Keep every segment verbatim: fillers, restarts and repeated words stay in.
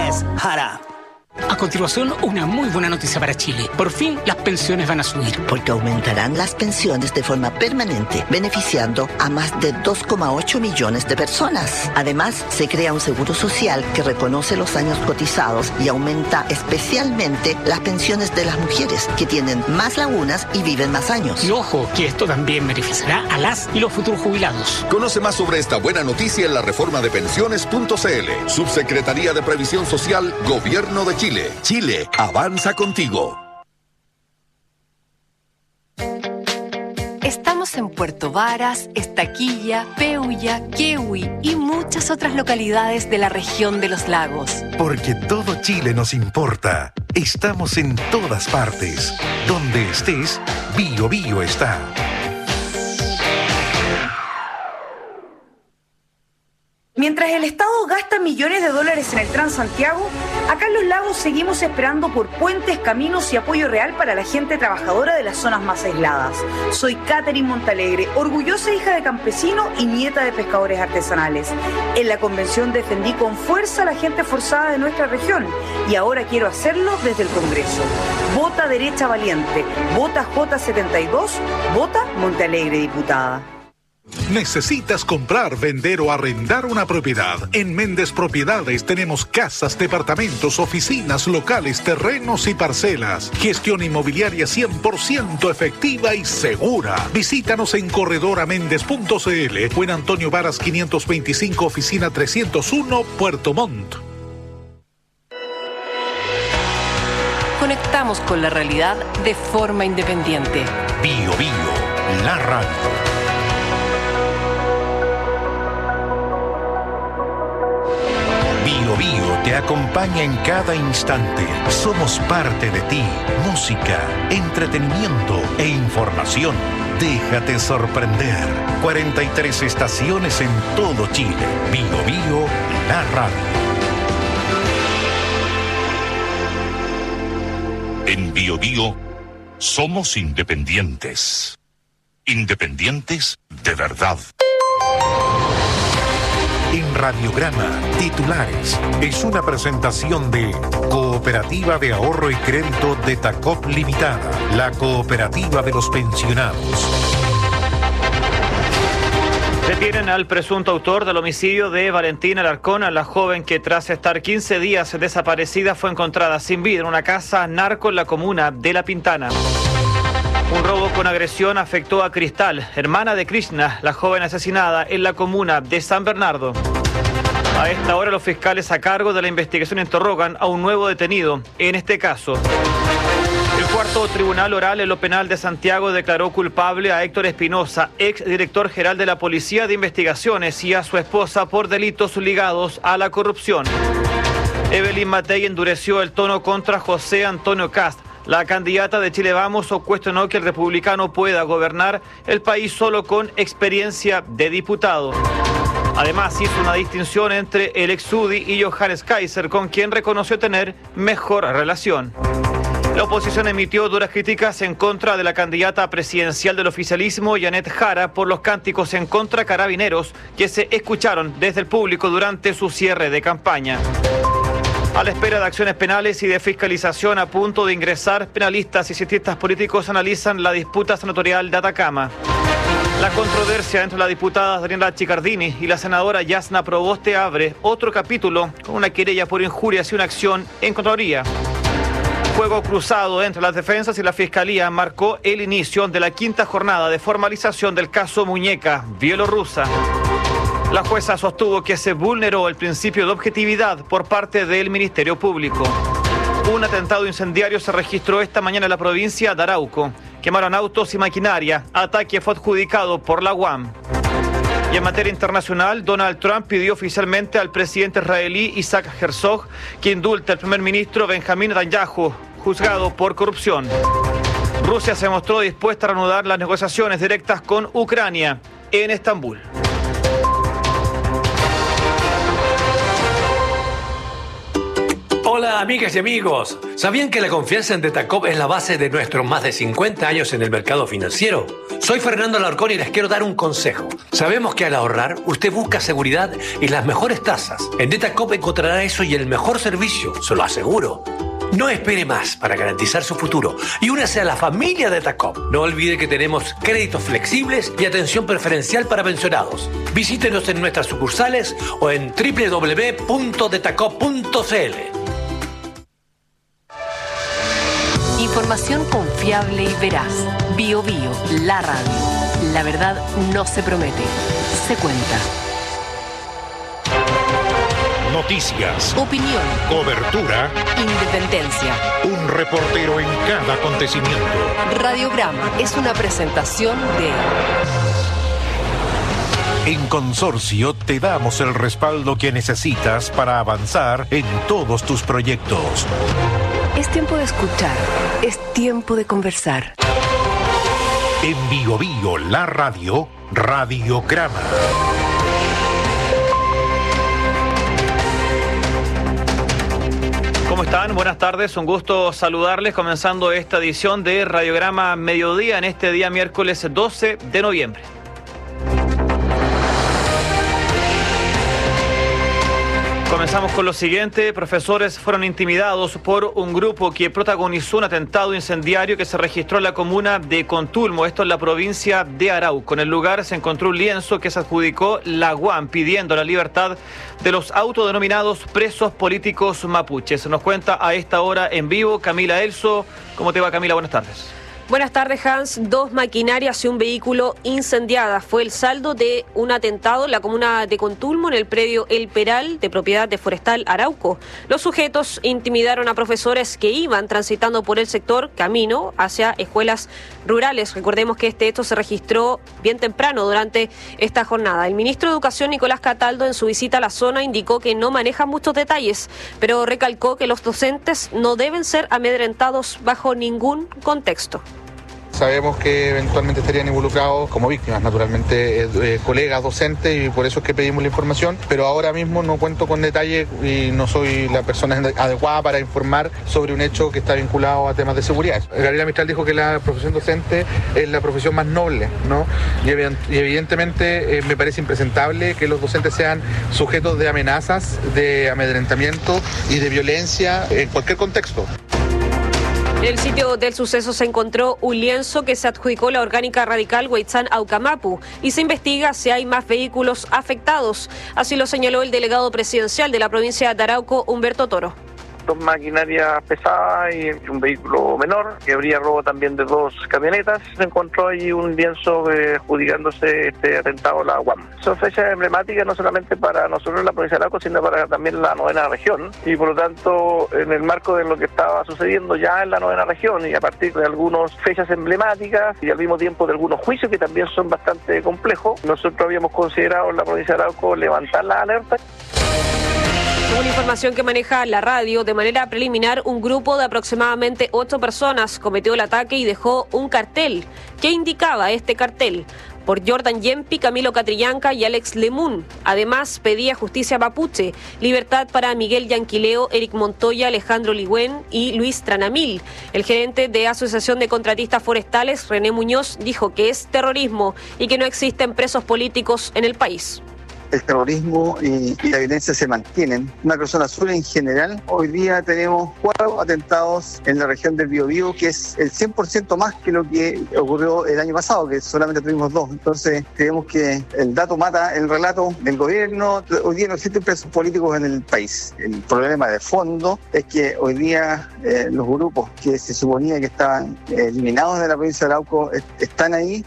Yes, Jara. A continuación, una muy buena noticia para Chile. Por fin, las pensiones van a subir. Porque aumentarán las pensiones de forma permanente, beneficiando a más de dos coma ocho millones de personas. Además, se crea un seguro social que reconoce los años cotizados y aumenta especialmente las pensiones de las mujeres, que tienen más lagunas y viven más años. Y ojo, que esto también beneficiará a las y los futuros jubilados. Conoce más sobre esta buena noticia en la reforma de pensiones punto c l. Subsecretaría de Previsión Social, Gobierno de Chile. Chile, avanza contigo. Estamos en Puerto Varas, Estaquilla, Peulla, Quehue y muchas otras localidades de la región de los lagos. Porque todo Chile nos importa. Estamos en todas partes. Donde estés, Bio Bio está. Mientras el Estado gasta millones de dólares en el Transantiago, acá en Los Lagos seguimos esperando por puentes, caminos y apoyo real para la gente trabajadora de las zonas más aisladas. Soy Catherine Montalegre, orgullosa hija de campesino y nieta de pescadores artesanales. En la convención defendí con fuerza a la gente forzada de nuestra región y ahora quiero hacerlo desde el Congreso. Vota Derecha Valiente, vota J setenta y dos, vota Montalegre diputada. ¿Necesitas comprar, vender o arrendar una propiedad? En Méndez Propiedades tenemos casas, departamentos, oficinas, locales, terrenos y parcelas. Gestión inmobiliaria cien por ciento efectiva y segura. Visítanos en corredor a méndez punto c l o en Antonio Varas quinientos veinticinco, oficina trescientos uno, Puerto Montt. Conectamos con la realidad de forma independiente. Bio Bio, la radio. Bio Bio te acompaña en cada instante. Somos parte de ti. Música, entretenimiento e información. Déjate sorprender. cuarenta y tres estaciones en todo Chile. Bio Bio, la radio. En Bio Bio somos independientes. Independientes de verdad. En Radiograma, titulares, es una presentación de Cooperativa de Ahorro y Crédito de Tacop Limitada, la cooperativa de los pensionados. Detienen al presunto autor del homicidio de Valentina Alarcón, la joven que tras estar quince días desaparecida fue encontrada sin vida en una casa narco en la comuna de La Pintana. Un robo con agresión afectó a Cristal, hermana de Krishna, la joven asesinada en la comuna de San Bernardo. A esta hora los fiscales a cargo de la investigación interrogan a un nuevo detenido en este caso. El cuarto tribunal oral en lo penal de Santiago declaró culpable a Héctor Espinosa, ex director general de la Policía de Investigaciones, y a su esposa por delitos ligados a la corrupción. Evelyn Matei endureció el tono contra José Antonio Kast. La candidata de Chile Vamos cuestionó que el republicano pueda gobernar el país solo con experiencia de diputado. Además, hizo una distinción entre el ex U D I y Johannes Kaiser, con quien reconoció tener mejor relación. La oposición emitió duras críticas en contra de la candidata presidencial del oficialismo, Janet Jara, por los cánticos en contra carabineros que se escucharon desde el público durante su cierre de campaña. A la espera de acciones penales y de fiscalización a punto de ingresar, penalistas y cientistas políticos analizan la disputa senatorial de Atacama. La controversia entre la diputada Daniela Chicardini y la senadora Yasna Proboste abre otro capítulo con una querella por injurias y una acción en Contraloría. Fuego cruzado entre las defensas y la Fiscalía marcó el inicio de la quinta jornada de formalización del caso Muñeca bielorrusa. La jueza sostuvo que se vulneró el principio de objetividad por parte del Ministerio Público. Un atentado incendiario se registró esta mañana en la provincia de Arauco. Quemaron autos y maquinaria. Ataque fue adjudicado por la U A M. Y en materia internacional, Donald Trump pidió oficialmente al presidente israelí Isaac Herzog que indulte al primer ministro Benjamín Netanyahu, juzgado por corrupción. Rusia se mostró dispuesta a reanudar las negociaciones directas con Ucrania en Estambul. Hola, amigas y amigos. ¿Sabían que la confianza en Detacop es la base de nuestros más de cincuenta años en el mercado financiero? Soy Fernando Alarcón y les quiero dar un consejo. Sabemos que al ahorrar, usted busca seguridad y las mejores tasas. En Detacop encontrará eso y el mejor servicio, se lo aseguro. No espere más para garantizar su futuro y únase a la familia Detacop. No olvide que tenemos créditos flexibles y atención preferencial para pensionados. Visítenos en nuestras sucursales o en doble u doble u doble u punto detacop punto c l. Información confiable y veraz. Bio Bio, la radio. La verdad no se promete, se cuenta. Noticias, opinión, cobertura, independencia. Un reportero en cada acontecimiento. Radiograma es una presentación de... En Consorcio te damos el respaldo que necesitas para avanzar en todos tus proyectos. Es tiempo de escuchar, es tiempo de conversar. En Bio Bio, la radio, Radiograma. ¿Cómo están? Buenas tardes, un gusto saludarles comenzando esta edición de Radiograma Mediodía en este día miércoles doce de noviembre. Comenzamos con lo siguiente. Profesores fueron intimidados por un grupo que protagonizó un atentado incendiario que se registró en la comuna de Contulmo, esto en la provincia de Arauco. En el lugar se encontró un lienzo que se adjudicó la U A M pidiendo la libertad de los autodenominados presos políticos mapuches. Nos cuenta a esta hora en vivo Camila Elso. ¿Cómo te va, Camila? Buenas tardes. Buenas tardes, Hans. Dos maquinarias y un vehículo incendiadas. Fue el saldo de un atentado en la comuna de Contulmo, en el predio El Peral, de propiedad de Forestal Arauco. Los sujetos intimidaron a profesores que iban transitando por el sector camino hacia escuelas rurales. Recordemos que este hecho se registró bien temprano durante esta jornada. El ministro de Educación, Nicolás Cataldo, en su visita a la zona indicó que no maneja muchos detalles, pero recalcó que los docentes no deben ser amedrentados bajo ningún contexto. Sabemos que eventualmente estarían involucrados como víctimas, naturalmente, eh, colegas, docentes, y por eso es que pedimos la información, pero ahora mismo no cuento con detalles y no soy la persona adecuada para informar sobre un hecho que está vinculado a temas de seguridad. Gabriela Mistral dijo que la profesión docente es la profesión más noble, ¿no? Y, y evidentemente eh, me parece impresentable que los docentes sean sujetos de amenazas, de amedrentamiento y de violencia en cualquier contexto. En el sitio del suceso se encontró un lienzo que se adjudicó la orgánica radical Huaychán Aucamapu y se investiga si hay más vehículos afectados. Así lo señaló el delegado presidencial de la provincia de Arauco, Humberto Toro. Dos maquinarias pesadas y un vehículo menor, que habría robo también de dos camionetas. Se encontró ahí un lienzo eh, adjudicándose este atentado a la U A M. Son fechas emblemáticas no solamente para nosotros en la provincia de Arauco, sino para también la novena región. Y por lo tanto, en el marco de lo que estaba sucediendo ya en la novena región y a partir de algunas fechas emblemáticas y al mismo tiempo de algunos juicios que también son bastante complejos, nosotros habíamos considerado en la provincia de Arauco levantar la alerta. Una información que maneja la radio, de manera preliminar, un grupo de aproximadamente ocho personas cometió el ataque y dejó un cartel. ¿Qué indicaba este cartel? Por Jordan Yempi, Camilo Catrillanca y Alex Lemun. Además, pedía justicia mapuche, libertad para Miguel Yanquileo, Eric Montoya, Alejandro Ligüen y Luis Tranamil. El gerente de Asociación de Contratistas Forestales, René Muñoz, dijo que es terrorismo y que no existen presos políticos en el país. El terrorismo y, y la violencia se mantienen. Una zona sur en general, hoy día tenemos cuatro atentados en la región del Biobío, que es el cien por ciento más que lo que ocurrió el año pasado, que solamente tuvimos dos. Entonces, creemos que el dato mata el relato del gobierno. Hoy día no existen presos políticos en el país. El problema de fondo es que hoy día eh, los grupos que se suponía que estaban eh, eliminados de la provincia de Arauco est- están ahí.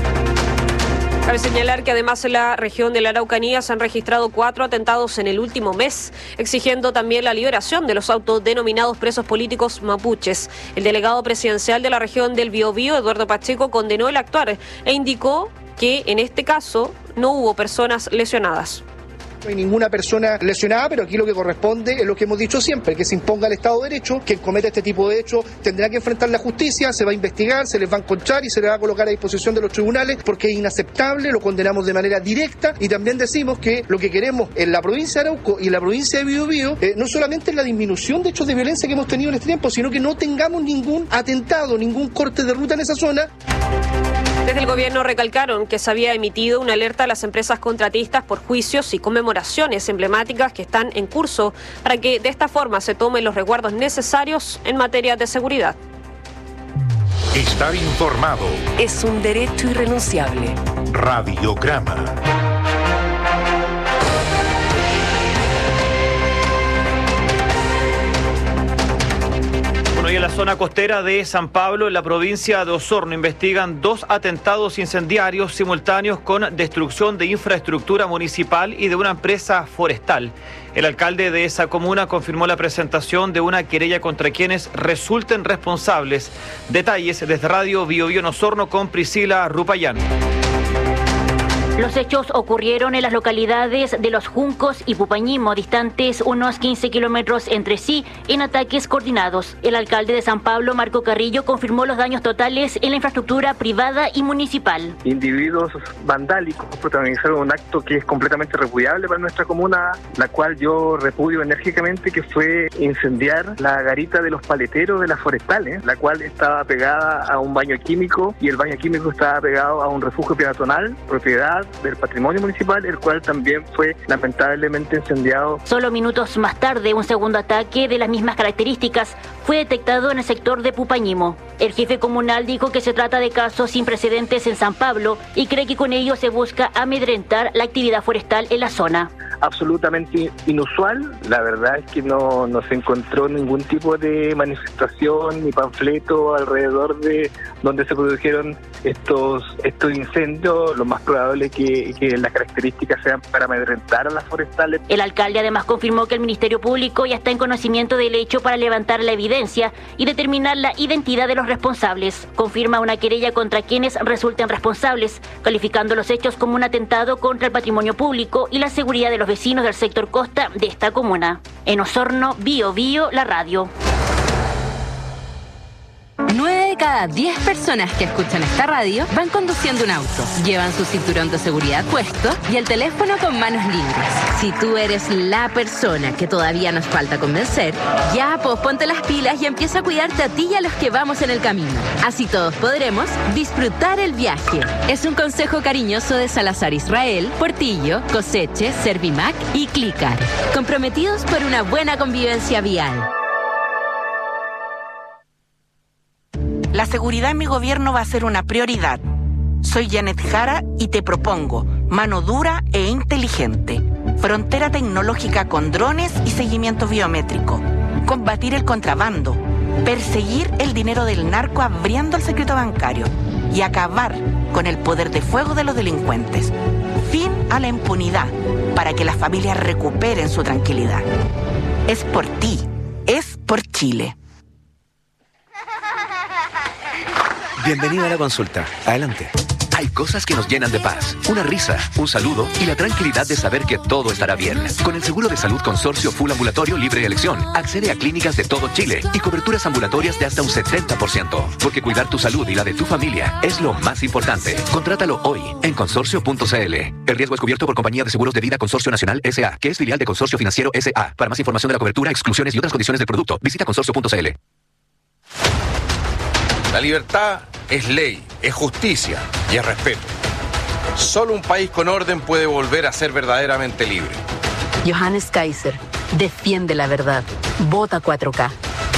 Cabe señalar que además en la región de la Araucanía se han registrado cuatro atentados en el último mes, exigiendo también la liberación de los autodenominados presos políticos mapuches. El delegado presidencial de la región del Biobío, Eduardo Pacheco, condenó el actuar e indicó que en este caso no hubo personas lesionadas. No hay ninguna persona lesionada, pero aquí lo que corresponde es lo que hemos dicho siempre, que se imponga el Estado de Derecho. Quien cometa este tipo de hechos tendrá que enfrentar la justicia, se va a investigar, se les va a encontrar y se les va a colocar a disposición de los tribunales, porque es inaceptable, lo condenamos de manera directa, y también decimos que lo que queremos en la provincia de Arauco y en la provincia de Biobío eh, no solamente es la disminución de hechos de violencia que hemos tenido en este tiempo, sino que no tengamos ningún atentado, ningún corte de ruta en esa zona. Desde el gobierno recalcaron que se había emitido una alerta a las empresas contratistas por juicios y conmemoraciones emblemáticas que están en curso para que de esta forma se tomen los resguardos necesarios en materia de seguridad. Estar informado es un derecho irrenunciable. Radiograma. Bueno, y en la zona costera de San Pablo, en la provincia de Osorno, investigan dos atentados incendiarios simultáneos con destrucción de infraestructura municipal y de una empresa forestal. El alcalde de esa comuna confirmó la presentación de una querella contra quienes resulten responsables. Detalles desde Radio Biobío en Osorno con Priscila Rupayán. Los hechos ocurrieron en las localidades de Los Juncos y Pupañimo, distantes unos quince kilómetros entre sí, en ataques coordinados. El alcalde de San Pablo, Marco Carrillo, confirmó los daños totales en la infraestructura privada y municipal. Individuos vandálicos protagonizaron un acto que es completamente repudiable para nuestra comuna, la cual yo repudio enérgicamente, que fue incendiar la garita de los paleteros de las forestales, la cual estaba pegada a un baño químico, y el baño químico estaba pegado a un refugio peatonal, propiedad del patrimonio municipal, el cual también fue lamentablemente incendiado. Solo minutos más tarde, un segundo ataque de las mismas características fue detectado en el sector de Pupañimo. El jefe comunal dijo que se trata de casos sin precedentes en San Pablo y cree que con ello se busca amedrentar la actividad forestal en la zona. Absolutamente inusual. La verdad es que no, no se encontró ningún tipo de manifestación ni panfleto alrededor de donde se produjeron estos estos incendios. Lo más probable es que, que las características sean para amedrentar a las forestales. El alcalde además confirmó que el Ministerio Público ya está en conocimiento del hecho para levantar la evidencia y determinar la identidad de los responsables. Confirma una querella contra quienes resulten responsables, calificando los hechos como un atentado contra el patrimonio público y la seguridad de los vecinos del sector costa de esta comuna. En Osorno, Biobío, la radio. nueve de cada diez personas que escuchan esta radio van conduciendo un auto, llevan su cinturón de seguridad puesto y el teléfono con manos libres. Si tú eres la persona que todavía nos falta convencer, ya pues ponte las pilas y empieza a cuidarte a ti y a los que vamos en el camino. Así todos podremos disfrutar el viaje. Es un consejo cariñoso de Salazar Israel, Portillo, Coseche, Servimac y Clicar. Comprometidos por una buena convivencia vial. La seguridad en mi gobierno va a ser una prioridad. Soy Janet Jara y te propongo mano dura e inteligente, frontera tecnológica con drones y seguimiento biométrico, combatir el contrabando, perseguir el dinero del narco abriendo el secreto bancario y acabar con el poder de fuego de los delincuentes. Fin a la impunidad para que las familias recuperen su tranquilidad. Es por ti, es por Chile. Bienvenido a la consulta. Adelante. Hay cosas que nos llenan de paz. Una risa, un saludo y la tranquilidad de saber que todo estará bien. Con el seguro de salud Consorcio Full Ambulatorio Libre Elección, accede a clínicas de todo Chile y coberturas ambulatorias de hasta un setenta por ciento. Porque cuidar tu salud y la de tu familia es lo más importante. Contrátalo hoy en consorcio punto c l. El riesgo es cubierto por Compañía de Seguros de Vida Consorcio Nacional S A, que es filial de Consorcio Financiero S A. Para más información de la cobertura, exclusiones y otras condiciones del producto, visita consorcio punto c l. La libertad es ley, es justicia y es respeto. Solo un país con orden puede volver a ser verdaderamente libre. Johannes Kaiser, defiende la verdad. Vota cuatro K.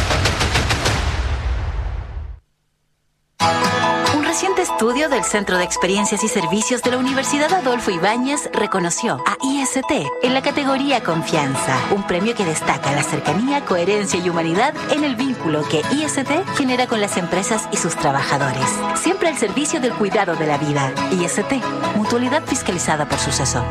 Un reciente estudio del Centro de Experiencias y Servicios de la Universidad Adolfo Ibáñez reconoció a I S T en la categoría Confianza, un premio que destaca la cercanía, coherencia y humanidad en el vínculo que I S T genera con las empresas y sus trabajadores. Siempre al servicio del cuidado de la vida. I S T, mutualidad fiscalizada por Suceso.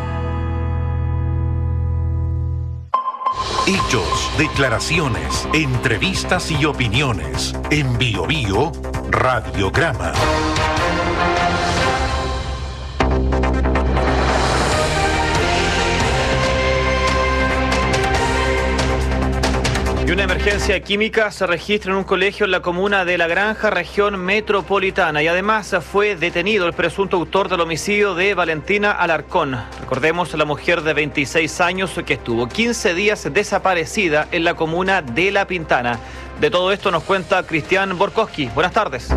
Hechos, declaraciones, entrevistas y opiniones. En Biobío, Radiograma. Y una emergencia química se registra en un colegio en la comuna de La Granja, región metropolitana. Y además fue detenido el presunto autor del homicidio de Valentina Alarcón. Recordemos, la mujer de veintiséis años que estuvo quince días desaparecida en la comuna de La Pintana. De todo esto nos cuenta Cristian Borkowski. Buenas tardes.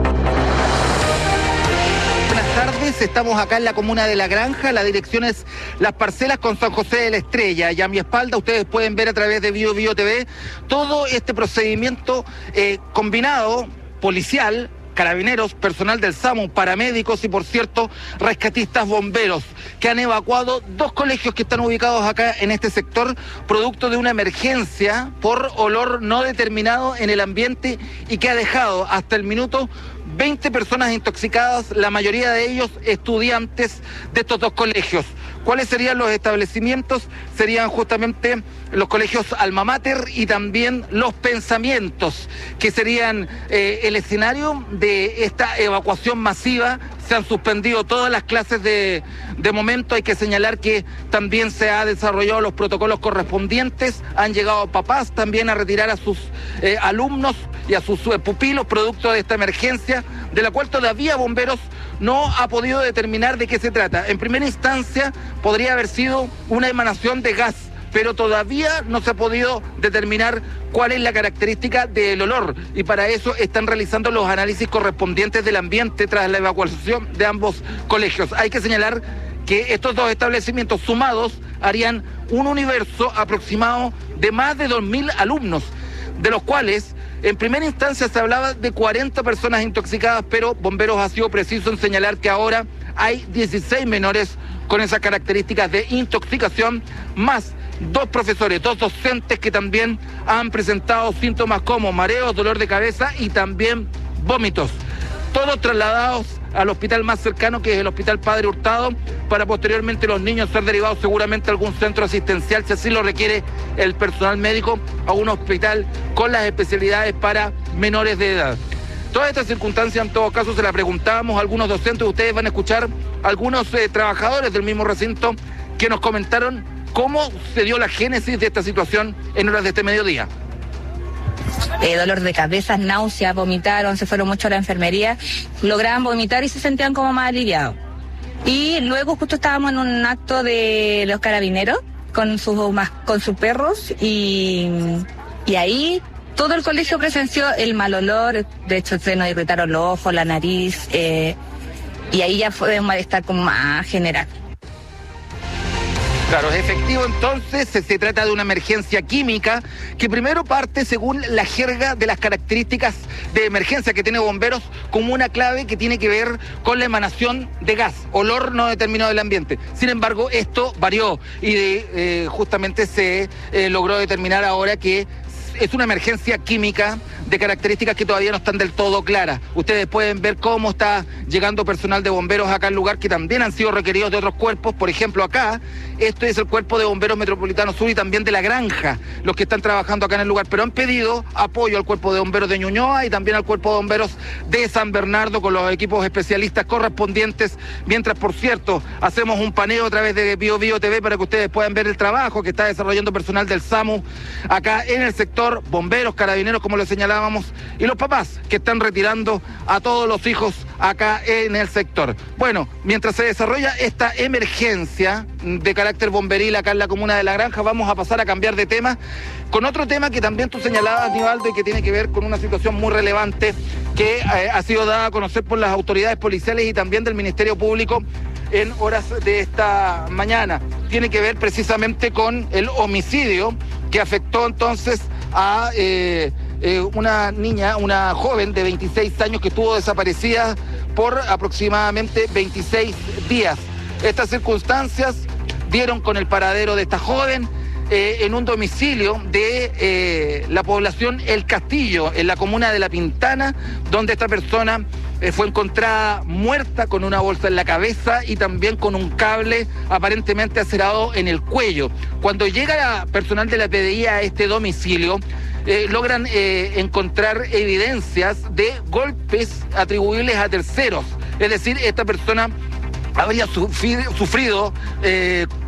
Buenas tardes, estamos acá en la comuna de La Granja, la dirección es Las Parcelas con San José de la Estrella, y a mi espalda ustedes pueden ver a través de Bio Bio T V todo este procedimiento eh, combinado, policial, carabineros, personal del SAMU, paramédicos y, por cierto, rescatistas bomberos, que han evacuado dos colegios que están ubicados acá en este sector, producto de una emergencia por olor no determinado en el ambiente y que ha dejado hasta el minuto veinte personas intoxicadas, la mayoría de ellos estudiantes de estos dos colegios. ¿Cuáles serían los establecimientos? Serían justamente los colegios Alma Mater y también Los Pensamientos, que serían eh, el escenario de esta evacuación masiva. Se han suspendido todas las clases de, de momento. Hay que señalar que también se han desarrollado los protocolos correspondientes. Han llegado papás también a retirar a sus eh, alumnos y a sus eh, pupilos producto de esta emergencia, de la cual todavía Bomberos no ha podido determinar de qué se trata. En primera instancia podría haber sido una emanación de gas, pero todavía no se ha podido determinar cuál es la característica del olor, y para eso están realizando los análisis correspondientes del ambiente tras la evacuación de ambos colegios. Hay que señalar que estos dos establecimientos sumados harían un universo aproximado de más de dos mil alumnos, de los cuales en primera instancia se hablaba de cuarenta personas intoxicadas, pero Bomberos ha sido preciso en señalar que ahora hay dieciséis menores con esas características de intoxicación, más dos profesores, dos docentes que también han presentado síntomas como mareos, dolor de cabeza y también vómitos. Todos trasladados al hospital más cercano, que es el Hospital Padre Hurtado, para posteriormente los niños ser derivados seguramente a algún centro asistencial, si así lo requiere el personal médico, a un hospital con las especialidades para menores de edad. Toda esta circunstancia, en todo caso, se la preguntábamos a algunos docentes. Ustedes van a escuchar a algunos eh, trabajadores del mismo recinto que nos comentaron cómo se dio la génesis de esta situación en horas de este mediodía. Eh, dolor de cabeza, náuseas, vomitaron, se fueron mucho a la enfermería, lograban vomitar y se sentían como más aliviados. Y luego justo estábamos en un acto de los carabineros con sus, con sus perros y, y ahí todo el colegio presenció el mal olor. De hecho se nos irritaron los ojos, la nariz, eh, y ahí ya fue un malestar como más general. Claro, es efectivo entonces, se, se trata de una emergencia química que primero parte, según la jerga de las características de emergencia que tiene Bomberos, como una clave que tiene que ver con la emanación de gas, olor no determinado del ambiente. Sin embargo, esto varió y de, eh, justamente se eh, logró determinar ahora que es una emergencia química de características que todavía no están del todo claras. Ustedes pueden ver cómo está llegando personal de bomberos acá al lugar, que también han sido requeridos de otros cuerpos. Por ejemplo, acá, esto es el Cuerpo de Bomberos Metropolitano Sur y también de La Granja, los que están trabajando acá en el lugar, pero han pedido apoyo al Cuerpo de Bomberos de Ñuñoa y también al Cuerpo de Bomberos de San Bernardo con los equipos especialistas correspondientes, mientras, por cierto, hacemos un paneo a través de Bio Bio T V para que ustedes puedan ver el trabajo que está desarrollando personal del SAMU acá en el sector, bomberos, carabineros, como lo señalábamos, y los papás que están retirando a todos los hijos acá en el sector. Bueno, mientras se desarrolla esta emergencia de carácter bomberil acá en la comuna de La Granja, vamos a pasar a cambiar de tema con otro tema que también tú señalabas, Nivaldo, y que tiene que ver con una situación muy relevante que eh, ha sido dada a conocer por las autoridades policiales y también del Ministerio Público en horas de esta mañana. Tiene que ver precisamente con el homicidio que afectó entonces a eh, eh, una niña, una joven de veintiséis años que estuvo desaparecida por aproximadamente veintiséis días. Estas circunstancias dieron con el paradero de esta joven eh, en un domicilio de eh, la población El Castillo, en la comuna de La Pintana, donde esta persona eh, fue encontrada muerta con una bolsa en la cabeza y también con un cable aparentemente acerado en el cuello. Cuando llega personal de la P D I a este domicilio, eh, logran eh, encontrar evidencias de golpes atribuibles a terceros. Es decir, esta persona habría sufrido, sufrido eh,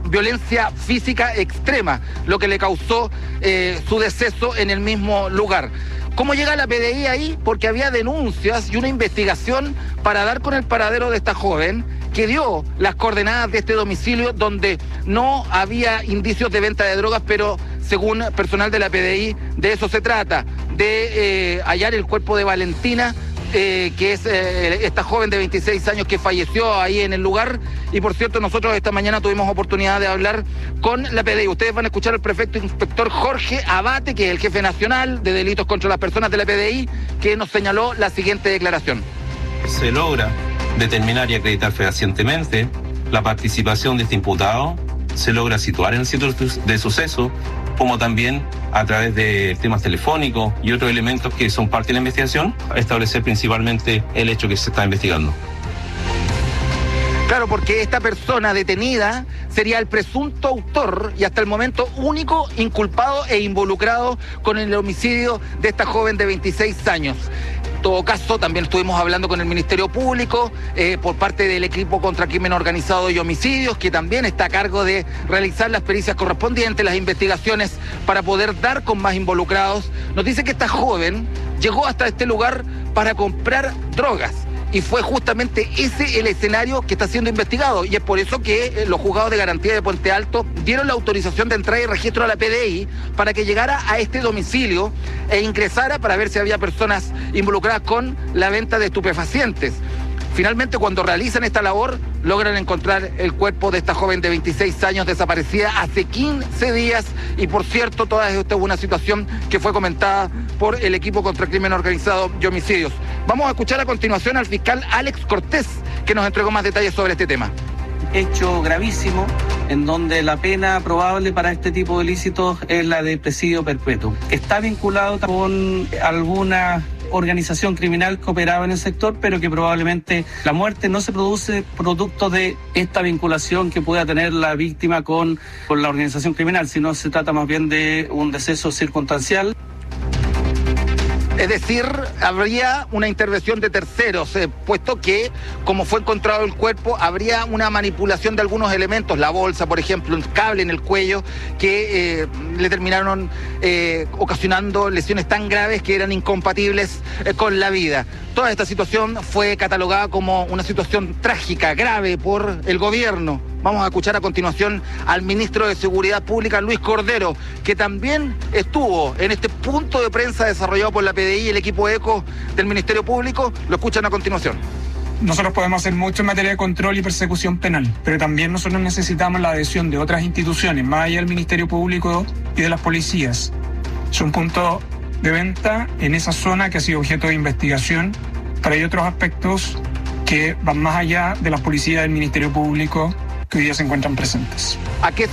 violencia física extrema, lo que le causó eh, su deceso en el mismo lugar. ¿Cómo llega la P D I ahí? Porque había denuncias y una investigación para dar con el paradero de esta joven que dio las coordenadas de este domicilio donde no había indicios de venta de drogas, pero según personal de la P D I, de eso se trata, de eh, hallar el cuerpo de Valentina, eh, que es eh, esta joven de veintiséis años que falleció ahí en el lugar. Y por cierto, nosotros esta mañana tuvimos oportunidad de hablar con la P D I. Ustedes van a escuchar al prefecto inspector Jorge Abate, que es el jefe nacional de delitos contra las personas de la P D I, que nos señaló la siguiente declaración. Se logra determinar y acreditar fehacientemente la participación de este imputado, se logra situar en el sitio de suceso, como también a través de temas telefónicos y otros elementos que son parte de la investigación, establecer principalmente el hecho que se está investigando. Claro, porque esta persona detenida sería el presunto autor y hasta el momento único inculpado e involucrado con el homicidio de esta joven de veintiséis años. En todo caso, también estuvimos hablando con el Ministerio Público eh, por parte del equipo contra crimen organizado y homicidios, que también está a cargo de realizar las pericias correspondientes, las investigaciones para poder dar con más involucrados. Nos dice que esta joven llegó hasta este lugar para comprar drogas. Y fue justamente ese el escenario que está siendo investigado. Y es por eso que los juzgados de garantía de Puente Alto dieron la autorización de entrada y registro a la P D I para que llegara a este domicilio e ingresara para ver si había personas involucradas con la venta de estupefacientes. Finalmente, cuando realizan esta labor, logran encontrar el cuerpo de esta joven de veintiséis años desaparecida hace quince días. Y por cierto, toda esta es una situación que fue comentada por el equipo contra crimen organizado y homicidios. Vamos a escuchar a continuación al fiscal Alex Cortés, que nos entregó más detalles sobre este tema. Hecho gravísimo, en donde la pena probable para este tipo de ilícitos es la de presidio perpetuo. Está vinculado con alguna organización criminal que operaba en el sector, pero que probablemente la muerte no se produce producto de esta vinculación que pueda tener la víctima con, con la organización criminal, sino se trata más bien de un deceso circunstancial. Es decir, habría una intervención de terceros, eh, puesto que, como fue encontrado el cuerpo, habría una manipulación de algunos elementos, la bolsa, por ejemplo, un cable en el cuello, que eh, le terminaron eh, ocasionando lesiones tan graves que eran incompatibles eh, con la vida. Toda esta situación fue catalogada como una situación trágica, grave, por el gobierno. Vamos a escuchar a continuación al ministro de Seguridad Pública, Luis Cordero, que también estuvo en este punto de prensa desarrollado por la P D I y el equipo ECO del Ministerio Público. Lo escuchan a continuación. Nosotros podemos hacer mucho en materia de control y persecución penal, pero también nosotros necesitamos la adhesión de otras instituciones, más allá del Ministerio Público y de las policías. Es un punto de venta en esa zona que ha sido objeto de investigación, pero hay otros aspectos que van más allá de las policías del Ministerio Público que hoy día se encuentran presentes. ¿A qué,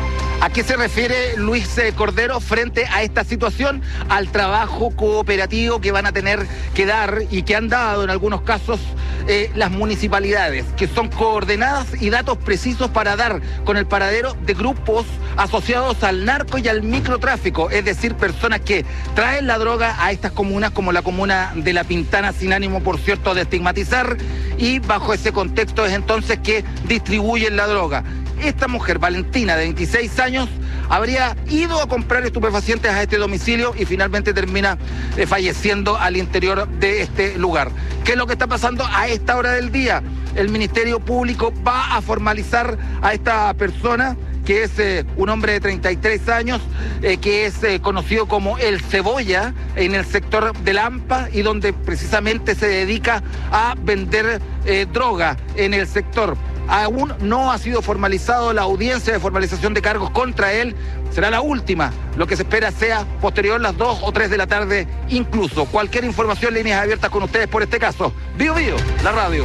a qué se refiere Luis Cordero frente a esta situación? Al trabajo cooperativo que van a tener que dar y que han dado en algunos casos eh, las municipalidades, que son coordenadas y datos precisos para dar con el paradero de grupos asociados al narco y al microtráfico, es decir, personas que traen la droga a estas comunas, como la comuna de La Pintana, sin ánimo, por cierto, de estigmatizar, y bajo ese contexto es entonces que distribuyen la droga. Esta mujer, Valentina, de veintiséis años, habría ido a comprar estupefacientes a este domicilio y finalmente termina eh, falleciendo al interior de este lugar. ¿Qué es lo que está pasando a esta hora del día? El Ministerio Público va a formalizar a esta persona, que es eh, un hombre de treinta y tres años, eh, que es eh, conocido como El Cebolla en el sector de Lampa y donde precisamente se dedica a vender eh, droga en el sector. Aún no ha sido formalizado la audiencia de formalización de cargos contra él. Será la última. Lo que se espera sea posterior las dos o tres de la tarde incluso. Cualquier información, líneas abiertas con ustedes por este caso. Bio Bio, la radio.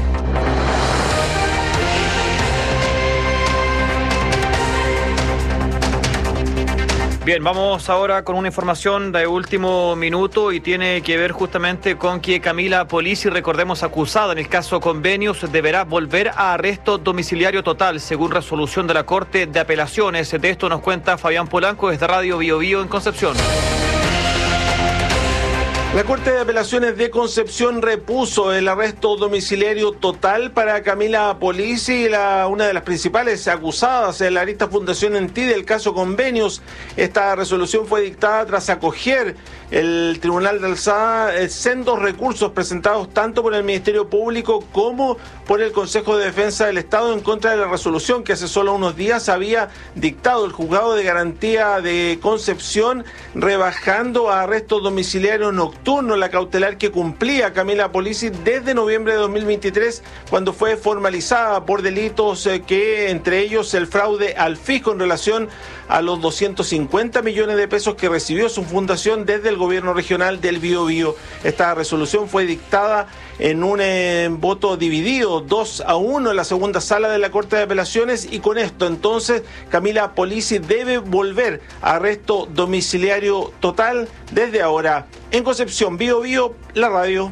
Bien, vamos ahora con una información de último minuto y tiene que ver justamente con que Camila Polisi, recordemos acusada en el caso Convenios, deberá volver a arresto domiciliario total según resolución de la Corte de Apelaciones. De esto nos cuenta Fabián Polanco desde Radio Bio Bio en Concepción. La Corte de Apelaciones de Concepción repuso el arresto domiciliario total para Camila Polisi, la, una de las principales acusadas en la arista Fundación Enti del caso Convenios. Esta resolución fue dictada tras acoger el Tribunal de Alzada eh, sendos recursos presentados tanto por el Ministerio Público como por el Consejo de Defensa del Estado en contra de la resolución que hace solo unos días había dictado el Juzgado de Garantía de Concepción, rebajando a arresto domiciliario nocturno la cautelar que cumplía Camila Polisi desde noviembre de dos mil veintitrés, cuando fue formalizada por delitos eh, que, entre ellos, el fraude al fisco en relación a los doscientos cincuenta millones de pesos que recibió su fundación desde el gobierno regional del Biobío. Esta resolución fue dictada en un eh, voto dividido, dos a uno en la segunda sala de la Corte de Apelaciones, y con esto entonces Camila Polisi debe volver a arresto domiciliario total desde ahora. En Concepción, Biobío, la radio.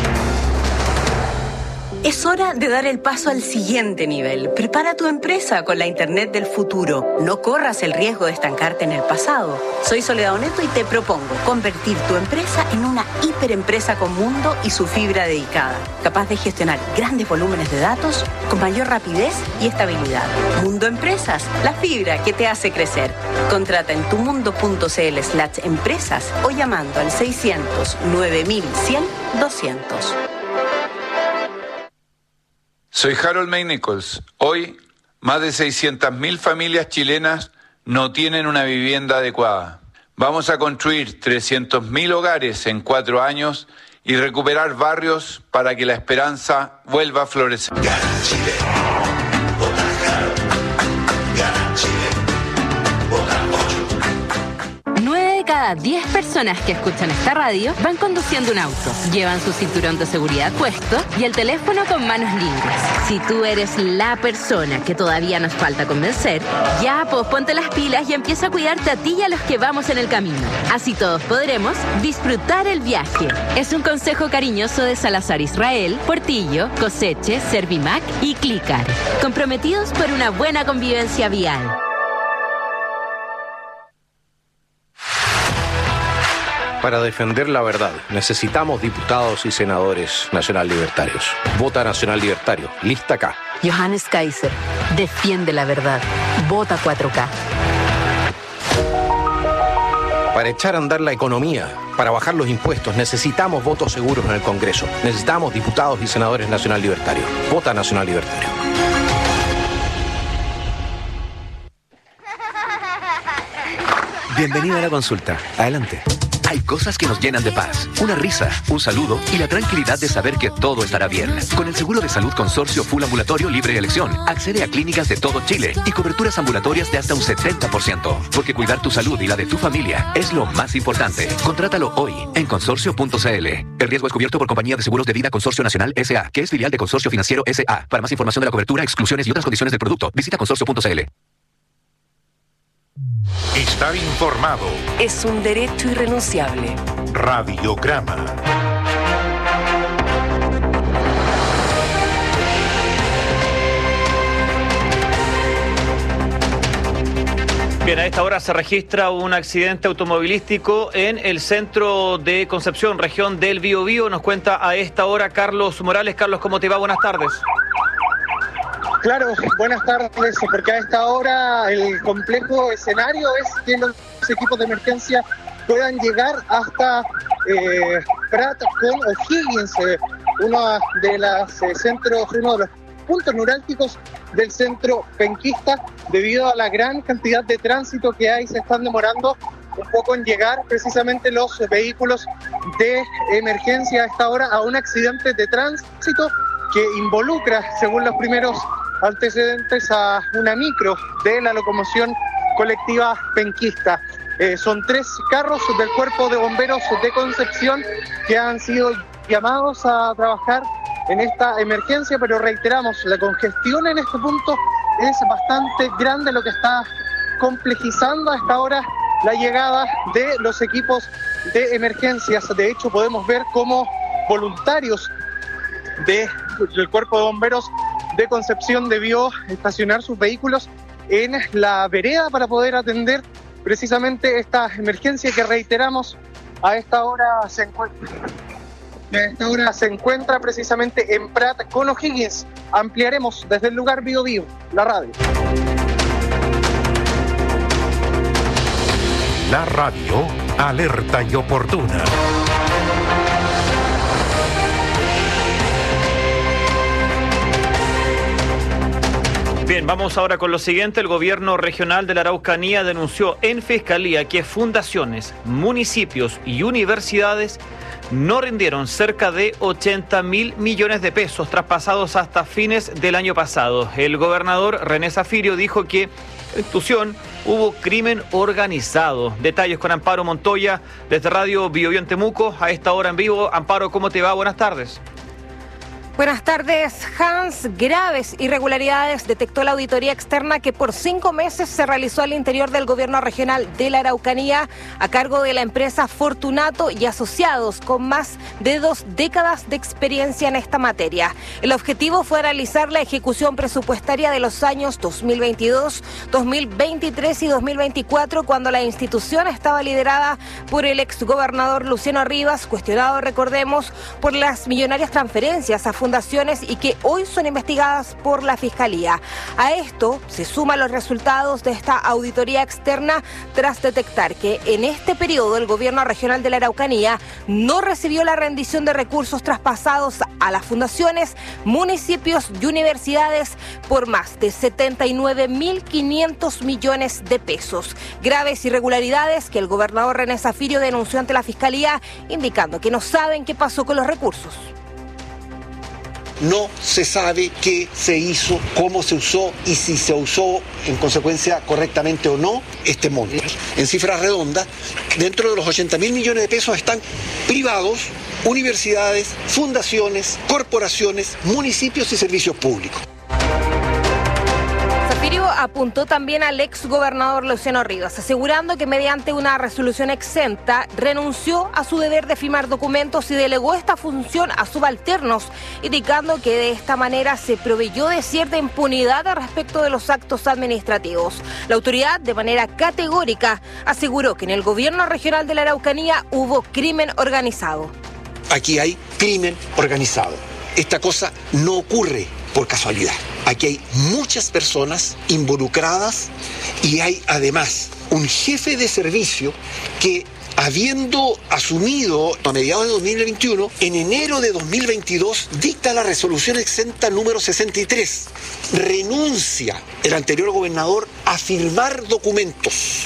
Es hora de dar el paso al siguiente nivel. Prepara tu empresa con la Internet del futuro. No corras el riesgo de estancarte en el pasado. Soy Soledad Oneto y te propongo convertir tu empresa en una hiperempresa con mundo y su fibra dedicada, capaz de gestionar grandes volúmenes de datos con mayor rapidez y estabilidad. Mundo Empresas, la fibra que te hace crecer. Contrata en tumundo.cl slash empresas o llamando al seiscientos nueve mil cien doscientos. Soy Harold May Nichols. Hoy, más de seiscientas mil familias chilenas no tienen una vivienda adecuada. Vamos a construir trescientos mil hogares en cuatro años y recuperar barrios para que la esperanza vuelva a florecer. Gana Chile. Vota Harold. Gana Chile. Vota ocho. nueve de cada diez personas que escuchan esta radio van conduciendo un auto, llevan su cinturón de seguridad puesto y el teléfono con manos libres. Si tú eres la persona que todavía nos falta convencer, ya pues ponte las pilas y empieza a cuidarte a ti y a los que vamos en el camino. Así todos podremos disfrutar el viaje. Es un consejo cariñoso de Salazar Israel, Portillo, Coseche, Servimac y Clicar. Comprometidos por una buena convivencia vial. Para defender la verdad, necesitamos diputados y senadores nacional libertarios. Vota Nacional Libertario. Lista K. Johannes Kaiser, defiende la verdad. Vota cuatro K. Para echar a andar la economía, para bajar los impuestos, necesitamos votos seguros en el Congreso. Necesitamos diputados y senadores nacional libertarios. Vota Nacional Libertario. Bienvenido a la consulta. Adelante. Hay cosas que nos llenan de paz. Una risa, un saludo y la tranquilidad de saber que todo estará bien. Con el seguro de salud Consorcio Full Ambulatorio Libre Elección, accede a clínicas de todo Chile y coberturas ambulatorias de hasta un setenta por ciento. Porque cuidar tu salud y la de tu familia es lo más importante. Contrátalo hoy en consorcio punto c l. El riesgo es cubierto por Compañía de Seguros de Vida Consorcio Nacional S A, que es filial de Consorcio Financiero S A. Para más información de la cobertura, exclusiones y otras condiciones del producto, visita consorcio punto c l. Estar informado es un derecho irrenunciable. Radiograma. Bien, a esta hora se registra un accidente automovilístico en el centro de Concepción, región del Biobío. Nos cuenta a esta hora Carlos Morales. Carlos, ¿cómo te va? Buenas tardes. Claro, buenas tardes, porque a esta hora el complejo escenario es que los equipos de emergencia puedan llegar hasta eh, Prat con O'Higgins, eh, uno de los eh, centros, uno de los puntos neurálgicos del centro penquista, debido a la gran cantidad de tránsito que hay. Se están demorando un poco en llegar precisamente los vehículos de emergencia a esta hora a un accidente de tránsito que involucra, según los primeros antecedentes, a una micro de la locomoción colectiva penquista. Eh, son tres carros del Cuerpo de Bomberos de Concepción que han sido llamados a trabajar en esta emergencia, pero reiteramos, la congestión en este punto es bastante grande, lo que está complejizando a esta hora la llegada de los equipos de emergencias. De hecho, podemos ver cómo voluntarios de, del Cuerpo de Bomberos de Concepción debió estacionar sus vehículos en la vereda para poder atender precisamente esta emergencia que, reiteramos, a esta hora se encuentra, a esta hora se encuentra precisamente en Prat con O'Higgins. Ampliaremos desde el lugar Bio Bio, la radio. La radio, alerta y oportuna. Bien, vamos ahora con lo siguiente. El gobierno regional de la Araucanía denunció en Fiscalía que fundaciones, municipios y universidades no rindieron cerca de ochenta mil millones de pesos traspasados hasta fines del año pasado. El gobernador René Zafirio dijo que en la institución hubo crimen organizado. Detalles con Amparo Montoya desde Radio Bio Bio en Temuco. A esta hora en vivo. Amparo, ¿cómo te va? Buenas tardes. Buenas tardes, Hans. Graves irregularidades detectó la auditoría externa que por cinco meses se realizó al interior del gobierno regional de la Araucanía a cargo de la empresa Fortunato y Asociados, con más de dos décadas de experiencia en esta materia. El objetivo fue analizar la ejecución presupuestaria de los años dos mil veintidós, dos mil veintitrés y dos mil veinticuatro, cuando la institución estaba liderada por el exgobernador Luciano Rivas, cuestionado, recordemos, por las millonarias transferencias a fundaciones y que hoy son investigadas por la Fiscalía. A esto se suman los resultados de esta auditoría externa tras detectar que en este periodo el gobierno regional de la Araucanía no recibió la rendición de recursos traspasados a las fundaciones, municipios y universidades por más de setenta y nueve mil quinientos millones de pesos. Graves irregularidades que el gobernador René Zafirio denunció ante la Fiscalía, indicando que no saben qué pasó con los recursos. No se sabe qué se hizo, cómo se usó y si se usó en consecuencia correctamente o no este monto. En cifras redondas, dentro de los ochenta mil millones de pesos están privados, universidades, fundaciones, corporaciones, municipios y servicios públicos. Zafirio apuntó también al ex gobernador Luciano Rivas, asegurando que mediante una resolución exenta renunció a su deber de firmar documentos y delegó esta función a subalternos, indicando que de esta manera se proveyó de cierta impunidad respecto de los actos administrativos. La autoridad, de manera categórica, aseguró que en el gobierno regional de la Araucanía hubo crimen organizado. Aquí hay crimen organizado. Esta cosa no ocurre por casualidad. Aquí hay muchas personas involucradas y hay además un jefe de servicio que, habiendo asumido a mediados de dos mil veintiuno, en enero de dos mil veintidós dicta la resolución exenta número sesenta y tres. Renuncia el anterior gobernador a firmar documentos.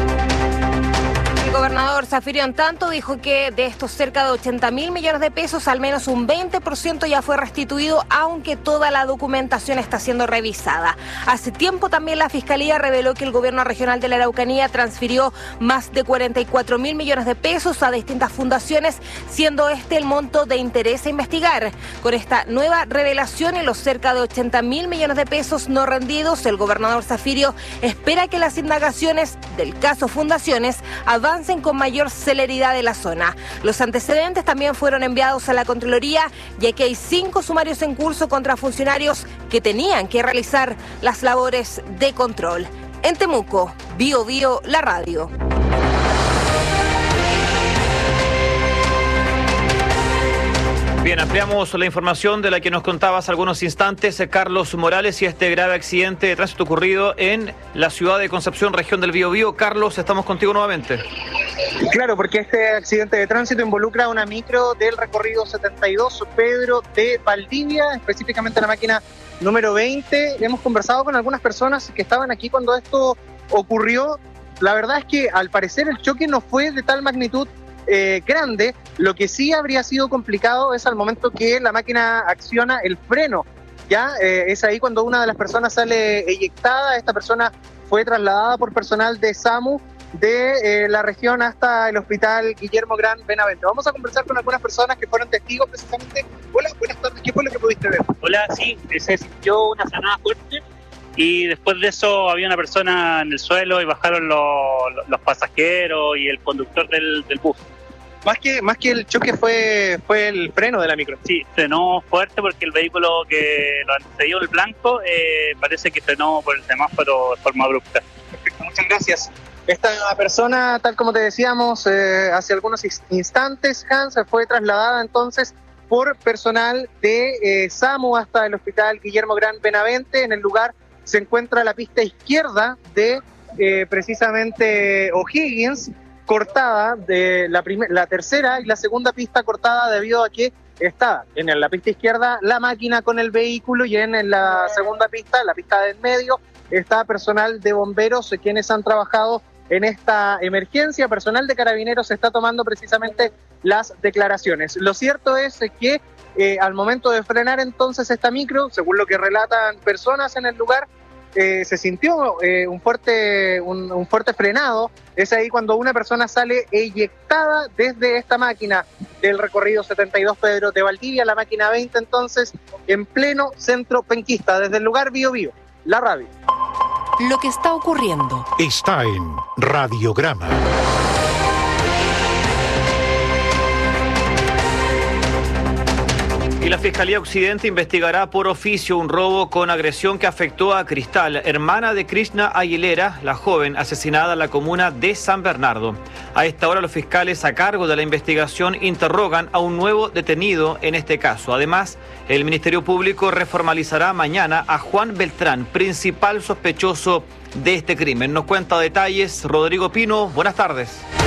El gobernador Zafirio, en tanto, dijo que de estos cerca de ochenta mil millones de pesos, al menos un veinte por ciento ya fue restituido, aunque toda la documentación está siendo revisada. Hace tiempo también la Fiscalía reveló que el gobierno regional de la Araucanía transfirió más de cuarenta y cuatro mil millones de pesos a distintas fundaciones, siendo este el monto de interés a investigar. Con esta nueva revelación y los cerca de ochenta mil millones de pesos no rendidos, el gobernador Zafirio espera que las indagaciones del caso Fundaciones avancen con mayor celeridad de la zona. Los antecedentes también fueron enviados a la Contraloría, ya que hay cinco sumarios en curso contra funcionarios que tenían que realizar las labores de control. En Temuco, Bio Bio, la radio. Bien, ampliamos la información de la que nos contabas algunos instantes, Carlos Morales, y este grave accidente de tránsito ocurrido en la ciudad de Concepción, región del Biobío. Carlos, estamos contigo nuevamente. Claro, porque este accidente de tránsito involucra a una micro del recorrido setenta y dos Pedro de Valdivia, específicamente la máquina número veinte. Hemos conversado con algunas personas que estaban aquí cuando esto ocurrió. La verdad es que al parecer el choque no fue de tal magnitud Eh, grande. Lo que sí habría sido complicado es al momento que la máquina acciona el freno, ya eh, es ahí cuando una de las personas sale eyectada. Esta persona fue trasladada por personal de SAMU de eh, la región hasta el hospital Guillermo Gran Benavente. Vamos a conversar con algunas personas que fueron testigos precisamente. Hola, buenas tardes, ¿qué fue lo que pudiste ver? Hola, sí, se sintió una frenada fuerte y después de eso había una persona en el suelo y bajaron los, los pasajeros y el conductor del, del bus. Más que más que el choque fue fue el freno de la micro. Sí, frenó fuerte porque el vehículo que lo antecedió, el blanco, eh, parece que frenó por el semáforo de forma abrupta. Perfecto, muchas gracias. Esta persona, tal como te decíamos eh, hace algunos instantes, Hans, fue trasladada entonces por personal de eh, SAMU hasta el hospital Guillermo Gran Benavente. En el lugar se encuentra la pista izquierda de eh, precisamente O'Higgins, cortada de la, la tercera y la segunda pista cortada debido a que estaba en la pista izquierda la máquina con el vehículo y en, en la segunda pista, la pista del medio, está personal de bomberos quienes han trabajado en esta emergencia. Personal de carabineros está tomando precisamente las declaraciones. Lo cierto es que eh, al momento de frenar entonces esta micro, según lo que relatan personas en el lugar, eh, se sintió eh, un fuerte un, un fuerte frenado. Es ahí cuando una persona sale eyectada desde esta máquina del recorrido setenta y dos Pedro de Valdivia, la máquina veinte entonces, en pleno centro penquista. Desde el lugar Bío Bío, la radio. Lo que está ocurriendo está en Radiograma. Y la Fiscalía Occidente investigará por oficio un robo con agresión que afectó a Cristal, hermana de Krishna Aguilera, la joven asesinada en la comuna de San Bernardo. A esta hora los fiscales a cargo de la investigación interrogan a un nuevo detenido en este caso. Además, el Ministerio Público reformalizará mañana a Juan Beltrán, principal sospechoso de este crimen. Nos cuenta detalles Rodrigo Pino. Buenas tardes.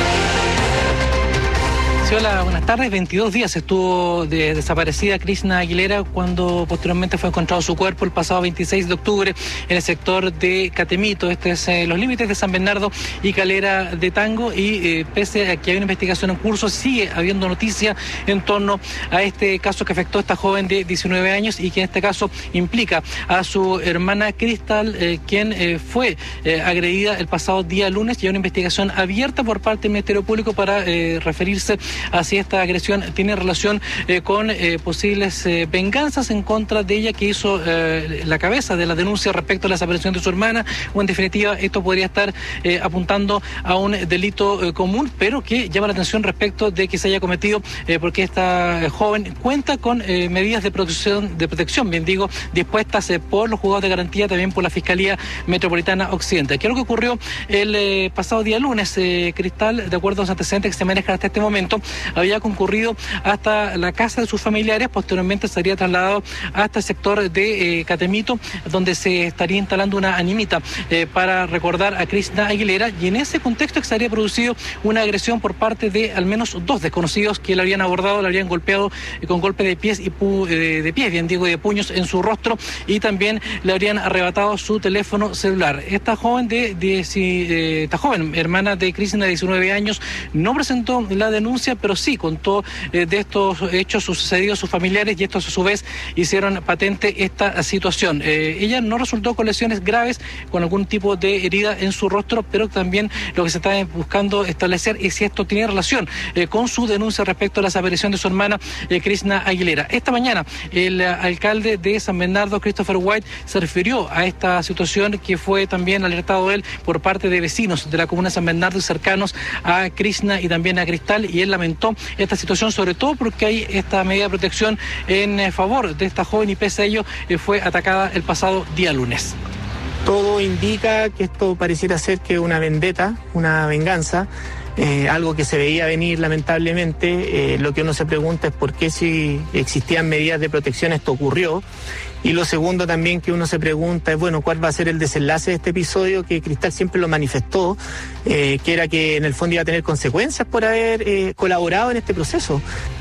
Sí, hola, buenas tardes. veintidós días estuvo de desaparecida Krishna Aguilera cuando posteriormente fue encontrado su cuerpo el pasado veintiséis de octubre en el sector de Catemito. Este es eh, los límites de San Bernardo y Calera de Tango, y eh, pese a que hay una investigación en curso, sigue habiendo noticia en torno a este caso que afectó a esta joven de diecinueve años y que en este caso implica a su hermana Cristal, eh, quien eh, fue eh, agredida el pasado día lunes, y hay una investigación abierta por parte del Ministerio Público para eh, referirse así esta agresión tiene relación eh, con eh, posibles eh, venganzas en contra de ella, que hizo eh, la cabeza de la denuncia respecto a la desaparición de su hermana, o en definitiva esto podría estar eh, apuntando a un delito eh, común, pero que llama la atención respecto de que se haya cometido eh, porque esta eh, joven cuenta con eh, medidas de protección, de protección, bien digo, dispuestas eh, por los juzgados de garantía, también por la Fiscalía Metropolitana Occidente. ¿Qué es lo que ocurrió el eh, pasado día lunes? Eh, Cristal, de acuerdo a los antecedentes que se manejan hasta este momento, había concurrido hasta la casa de sus familiares, posteriormente sería trasladado hasta el sector de eh, Catemito, donde se estaría instalando una animita eh, para recordar a Krishna Aguilera, y en ese contexto se habría producido una agresión por parte de al menos dos desconocidos que le habían abordado, le habrían golpeado eh, con golpe de pies y pu eh, de pies, bien digo, de puños en su rostro, y también le habrían arrebatado su teléfono celular. Esta joven de, de eh, esta joven, hermana de Krishna de diecinueve años, no presentó la denuncia, pero sí contó eh, de estos hechos sucedidos a sus familiares, y estos a su vez hicieron patente esta situación. Eh, ella no resultó con lesiones graves, con algún tipo de herida en su rostro, pero también lo que se está buscando establecer es si esto tiene relación eh, con su denuncia respecto a la desaparición de su hermana eh, Krishna Aguilera. Esta mañana el uh, alcalde de San Bernardo, Christopher White, se refirió a esta situación que fue también alertado él por parte de vecinos de la comuna de San Bernardo y cercanos a Krishna y también a Cristal, y él lamentó esta situación, sobre todo porque hay esta medida de protección en favor de esta joven, y pese a ello eh, fue atacada el pasado día lunes. Todo indica que esto pareciera ser que una vendetta, una venganza, eh, algo que se veía venir lamentablemente. Eh, lo que uno se pregunta es por qué, si existían medidas de protección, esto ocurrió. Y lo segundo también que uno se pregunta es, bueno, ¿cuál va a ser el desenlace de este episodio? Que Cristal siempre lo manifestó, eh, que era que en el fondo iba a tener consecuencias por haber eh, colaborado en este proceso.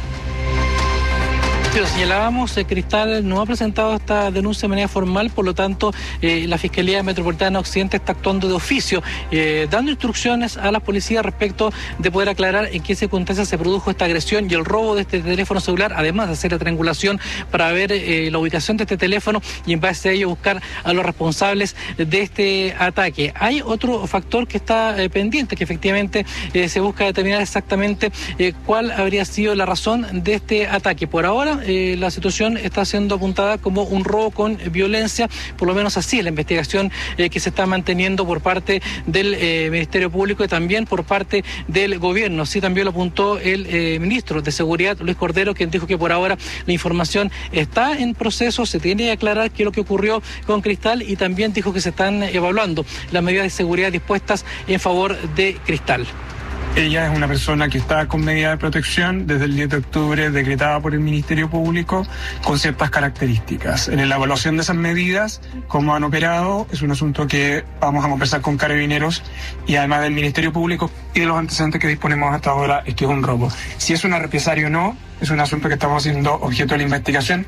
Lo señalábamos, eh, Cristal no ha presentado esta denuncia de manera formal, por lo tanto eh, la Fiscalía Metropolitana Occidente está actuando de oficio, eh, dando instrucciones a la policía respecto de poder aclarar en qué circunstancias se produjo esta agresión y el robo de este teléfono celular, además de hacer la triangulación para ver eh, la ubicación de este teléfono y en base a ello buscar a los responsables de este ataque. Hay otro factor que está eh, pendiente, que efectivamente eh, se busca determinar exactamente eh, cuál habría sido la razón de este ataque. Por ahora eh, la situación está siendo apuntada como un robo con violencia, por lo menos así es la investigación eh, que se está manteniendo por parte del eh, Ministerio Público y también por parte del gobierno. Así también lo apuntó el eh, ministro de Seguridad, Luis Cordero, quien dijo que por ahora la información está en proceso, se tiene que aclarar qué es lo que ocurrió con Cristal y también dijo que se están evaluando las medidas de seguridad dispuestas en favor de Cristal. Ella es una persona que está con medida de protección desde el diez de octubre decretada por el Ministerio Público con ciertas características. En la evaluación de esas medidas, cómo han operado, es un asunto que vamos a conversar con Carabineros y además del Ministerio Público y de los antecedentes que disponemos hasta ahora, es que es un robo. Si es una represalia o no, es un asunto que estamos haciendo objeto de la investigación.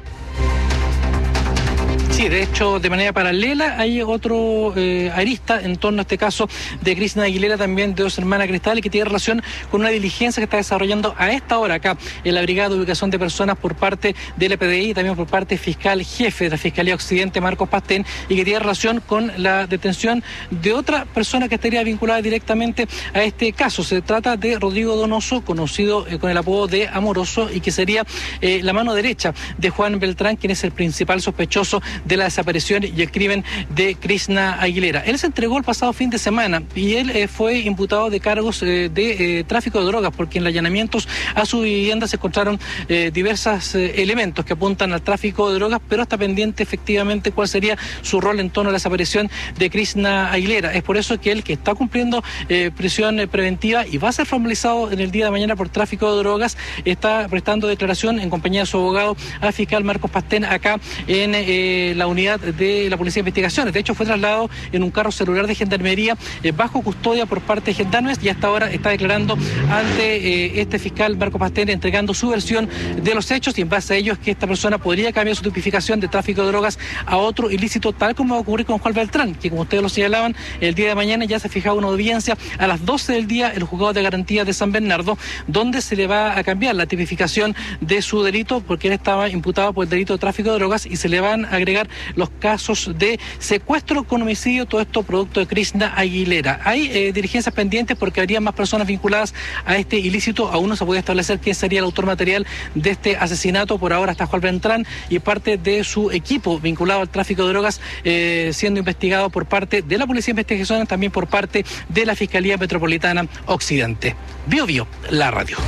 Sí, de hecho, de manera paralela hay otro eh, arista en torno a este caso de Cristina Aguilera, también de dos hermanas Cristal, que tiene relación con una diligencia que está desarrollando a esta hora acá en la Brigada de Ubicación de Personas por parte del E P D I y también por parte del fiscal jefe de la Fiscalía Occidente, Marcos Pastén, y que tiene relación con la detención de otra persona que estaría vinculada directamente a este caso. Se trata de Rodrigo Donoso, conocido eh, con el apodo de Amoroso, y que sería eh, la mano derecha de Juan Beltrán, quien es el principal sospechoso de la desaparición y el crimen de Cristina Aguilera. Él se entregó el pasado fin de semana y él eh, fue imputado de cargos eh, de eh, tráfico de drogas, porque en los allanamientos a su vivienda se encontraron eh, diversos eh, elementos que apuntan al tráfico de drogas, pero está pendiente efectivamente cuál sería su rol en torno a la desaparición de Cristina Aguilera. Es por eso que él, que está cumpliendo eh, prisión eh, preventiva y va a ser formalizado en el día de mañana por tráfico de drogas, está prestando declaración en compañía de su abogado al fiscal Marcos Pastén acá en eh, la unidad de la Policía de Investigaciones. De hecho, fue trasladado en un carro celular de Gendarmería eh, bajo custodia por parte de gendarmes y hasta ahora está declarando ante eh, este fiscal Marco Pastén, entregando su versión de los hechos, y en base a ello es que esta persona podría cambiar su tipificación de tráfico de drogas a otro ilícito, tal como va a ocurrir con Juan Beltrán, que como ustedes lo señalaban, el día de mañana ya se ha fijado una audiencia a las doce del día en el Juzgado de Garantía de San Bernardo, donde se le va a cambiar la tipificación de su delito, porque él estaba imputado por el delito de tráfico de drogas, y se le van a agregar los casos de secuestro con homicidio, todo esto producto de Cristina Aguilera. Hay eh, diligencias pendientes porque habría más personas vinculadas a este ilícito. Aún no se puede establecer quién sería el autor material de este asesinato. Por ahora está Juan Beltrán y parte de su equipo vinculado al tráfico de drogas eh, siendo investigado por parte de la Policía de Investigaciones, también por parte de la Fiscalía Metropolitana Occidente. Bio Bio, la radio.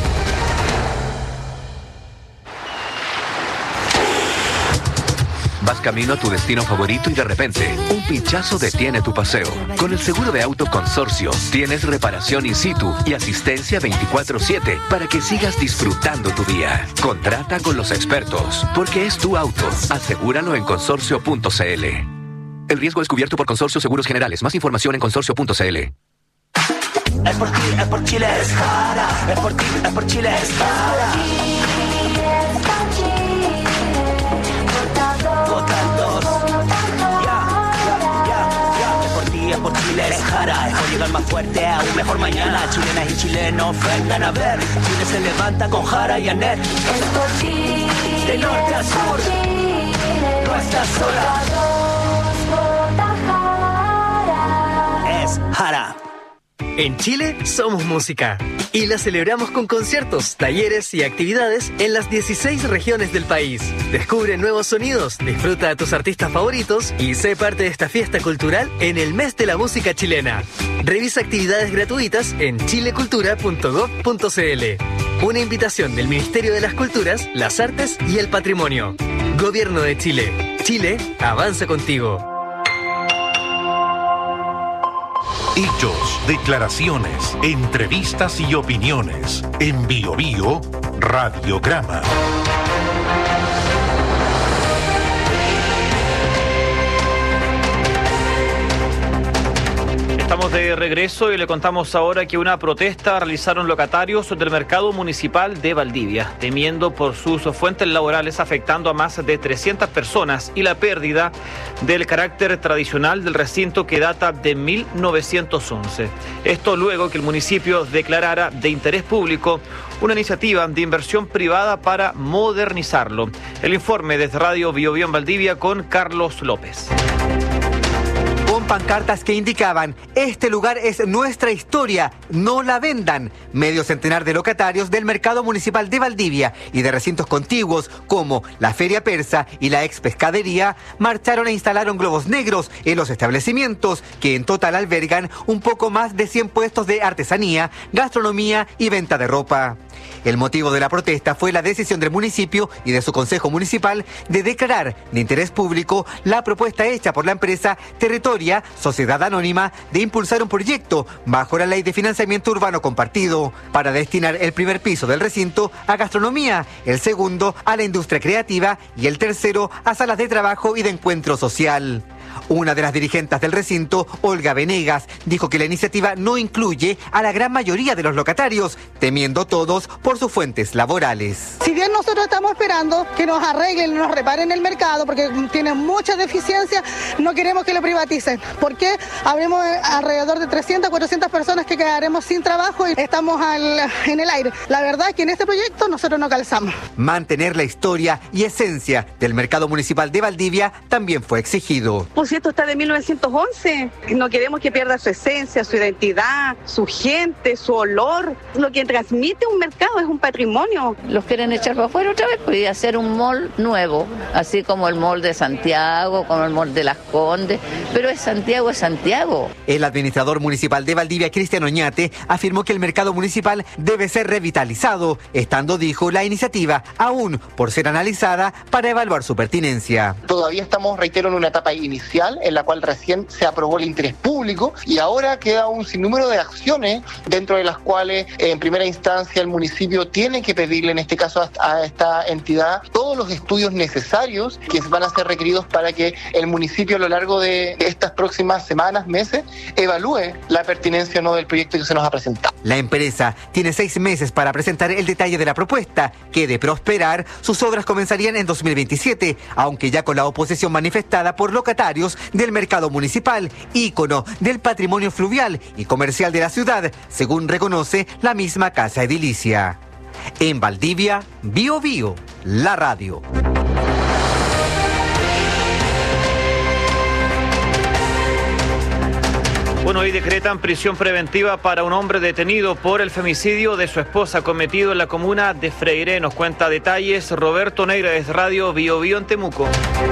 Vas camino a tu destino favorito y de repente, un pinchazo detiene tu paseo. Con el seguro de auto Consorcio, tienes reparación in situ y asistencia veinticuatro siete para que sigas disfrutando tu día. Contrata con los expertos, porque es tu auto. Asegúralo en consorcio punto c l. El riesgo es cubierto por Consorcio Seguros Generales. Más información en consorcio punto c l. Es por ti, es por Chile, es Jara. Es por ti, es por Chile, es Jara. Es por Chile, es Jara, es por llegar más fuerte a un mejor mañana. Chilenas y chilenos vengan a ver, Chile se levanta con Jara y Anet. Es por ti, de norte a sur, no estás sola. Es Jara. En Chile somos música y la celebramos con conciertos, talleres y actividades en las dieciséis regiones del país. Descubre nuevos sonidos, disfruta a tus artistas favoritos y sé parte de esta fiesta cultural en el mes de la música chilena. Revisa actividades gratuitas en chilecultura punto gob punto c l. Una invitación del Ministerio de las Culturas, las Artes y el Patrimonio. Gobierno de Chile. Chile avanza contigo. Hechos, declaraciones, entrevistas y opiniones. En Bio Bio, Radiograma. Estamos de regreso y le contamos ahora que una protesta realizaron locatarios del mercado municipal de Valdivia, temiendo por sus fuentes laborales, afectando a más de trescientas personas y la pérdida del carácter tradicional del recinto que data de mil novecientos once. Esto luego que el municipio declarara de interés público una iniciativa de inversión privada para modernizarlo. El informe desde Radio Bio Bio en Valdivia con Carlos López. pancartas que indicaban: este lugar es nuestra historia, no la vendan. Medio centenar de locatarios del mercado municipal de Valdivia y de recintos contiguos como la Feria Persa y la ex pescadería marcharon e instalaron globos negros en los establecimientos, que en total albergan un poco más de cien puestos de artesanía, gastronomía y venta de ropa. El motivo de la protesta fue la decisión del municipio y de su consejo municipal de declarar de interés público la propuesta hecha por la empresa Territoria, Sociedad Anónima, de impulsar un proyecto bajo la Ley de Financiamiento Urbano Compartido para destinar el primer piso del recinto a gastronomía, el segundo a la industria creativa y el tercero a salas de trabajo y de encuentro social. Una de las dirigentes del recinto, Olga Venegas, dijo que la iniciativa no incluye a la gran mayoría de los locatarios, temiendo todos por sus fuentes laborales. Si bien nosotros estamos esperando que nos arreglen, nos reparen el mercado, porque tiene muchas deficiencias, no queremos que lo privaticen. Porque habremos alrededor de trescientas, cuatrocientas personas que quedaremos sin trabajo y estamos al, en el aire. La verdad es que en este proyecto nosotros no calzamos. Mantener la historia y esencia del mercado municipal de Valdivia también fue exigido. Pues esto está de mil novecientos once, no queremos que pierda su esencia, su identidad, su gente, su olor. Lo que transmite un mercado es un patrimonio. Los quieren echar para afuera otra vez, pues, y hacer un mall nuevo, así como el mall de Santiago, como el mall de Las Condes, pero es Santiago, es Santiago. El administrador municipal de Valdivia, Cristian Oñate, afirmó que el mercado municipal debe ser revitalizado, estando, dijo, la iniciativa aún por ser analizada para evaluar su pertinencia. Todavía estamos, reitero, en una etapa inicial en la cual recién se aprobó el interés público y ahora queda un sinnúmero de acciones dentro de las cuales en primera instancia el municipio tiene que pedirle en este caso a esta entidad todos los estudios necesarios que van a ser requeridos para que el municipio a lo largo de estas próximas semanas, meses, evalúe la pertinencia o no del proyecto que se nos ha presentado. La empresa tiene seis meses para presentar el detalle de la propuesta, que de prosperar sus obras comenzarían en dos mil veintisiete, aunque ya con la oposición manifestada por locatarios del mercado municipal, ícono del patrimonio fluvial y comercial de la ciudad, según reconoce la misma casa edilicia. En Valdivia, Bio Bio, la radio. Bueno, hoy decretan prisión preventiva para un hombre detenido por el femicidio de su esposa cometido en la comuna de Freire. Nos cuenta detalles Roberto Negra desde Radio Bio Bio en Temuco.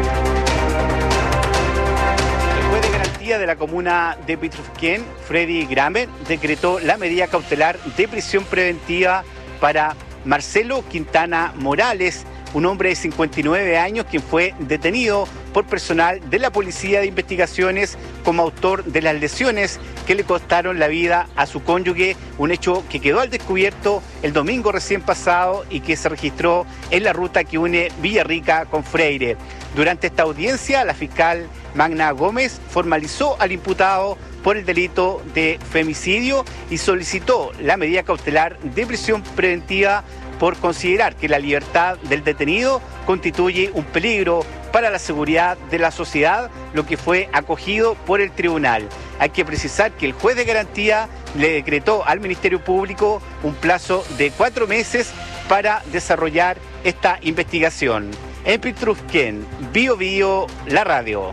De la comuna de Pitrufquén, Freddy Gramer, decretó la medida cautelar de prisión preventiva para Marcelo Quintana Morales, un hombre de cincuenta y nueve años quien fue detenido por personal de la Policía de Investigaciones como autor de las lesiones que le costaron la vida a su cónyuge, un hecho que quedó al descubierto el domingo recién pasado y que se registró en la ruta que une Villarrica con Freire. Durante esta audiencia, la fiscal Magna Gómez formalizó al imputado por el delito de femicidio y solicitó la medida cautelar de prisión preventiva por considerar que la libertad del detenido constituye un peligro para la seguridad de la sociedad, lo que fue acogido por el tribunal. Hay que precisar que el juez de garantía le decretó al Ministerio Público un plazo de cuatro meses para desarrollar esta investigación. En Pitrufquén, Bio Bio, la radio.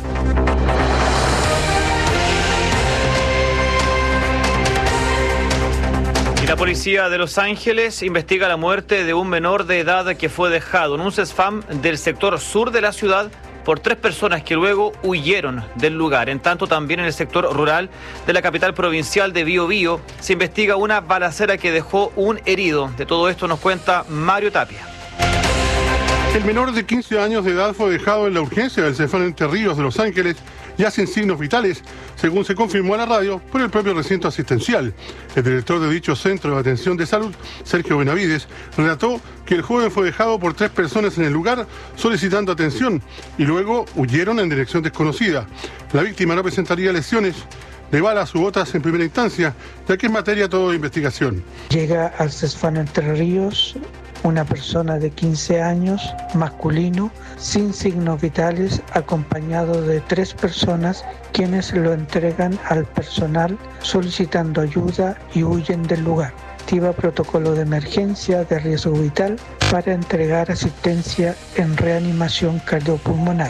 La policía de Los Ángeles investiga la muerte de un menor de edad que fue dejado en un CESFAM del sector sur de la ciudad por tres personas que luego huyeron del lugar. En tanto, también en el sector rural de la capital provincial de Bio Bio se investiga una balacera que dejó un herido. De todo esto nos cuenta Mario Tapia. El menor de quince años de edad fue dejado en la urgencia del CESFAM Entre Ríos de Los Ángeles, ya sin signos vitales, según se confirmó a la radio por el propio recinto asistencial. El director de dicho centro de atención de salud, Sergio Benavides, relató que el joven fue dejado por tres personas en el lugar solicitando atención y luego huyeron en dirección desconocida. La víctima no presentaría lesiones de balas u otras en primera instancia, ya que es materia todo de investigación. Llega al CESFAM Entre Ríos una persona de quince años, masculino, sin signos vitales, acompañado de tres personas quienes lo entregan al personal solicitando ayuda y huyen del lugar. Activa protocolo de emergencia de riesgo vital para entregar asistencia en reanimación cardiopulmonar.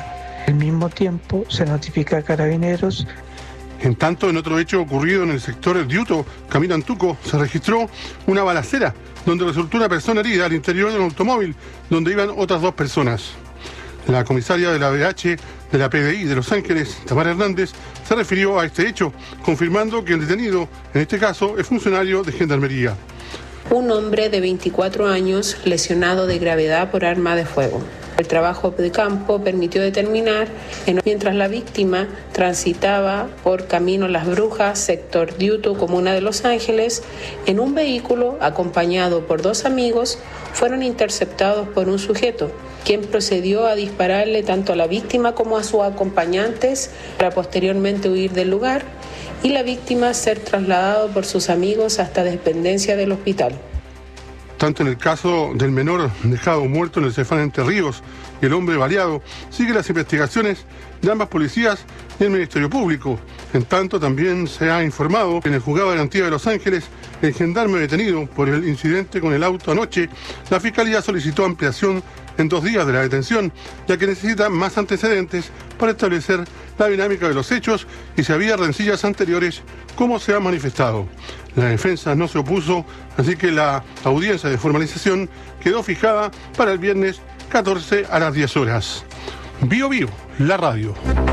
Al mismo tiempo se notifica a Carabineros. En tanto, en otro hecho ocurrido en el sector Diuto, Camino Antuco, se registró una balacera donde resultó una persona herida al interior de un automóvil donde iban otras dos personas. La comisaria de la B H de la P D I de Los Ángeles, Tamara Hernández, se refirió a este hecho, confirmando que el detenido, en este caso, es funcionario de Gendarmería. Un hombre de veinticuatro años lesionado de gravedad por arma de fuego. El trabajo de campo permitió determinar que mientras la víctima transitaba por Camino Las Brujas, sector Diuto, comuna de Los Ángeles, en un vehículo acompañado por dos amigos, fueron interceptados por un sujeto, quien procedió a dispararle tanto a la víctima como a sus acompañantes para posteriormente huir del lugar y la víctima ser trasladado por sus amigos hasta dependencia del hospital. Tanto en el caso del menor dejado muerto en el Cefán Entre Ríos y el hombre baleado, siguen las investigaciones de ambas policías y el Ministerio Público. En tanto, también se ha informado que en el Juzgado de Garantía de Los Ángeles, el gendarme detenido por el incidente con el auto anoche, la Fiscalía solicitó ampliación en dos días de la detención, ya que necesita más antecedentes para establecer la dinámica de los hechos y si había rencillas anteriores, como se ha manifestado. La defensa no se opuso, así que la audiencia de formalización quedó fijada para el viernes catorce a las diez horas. Bio Bio, la radio.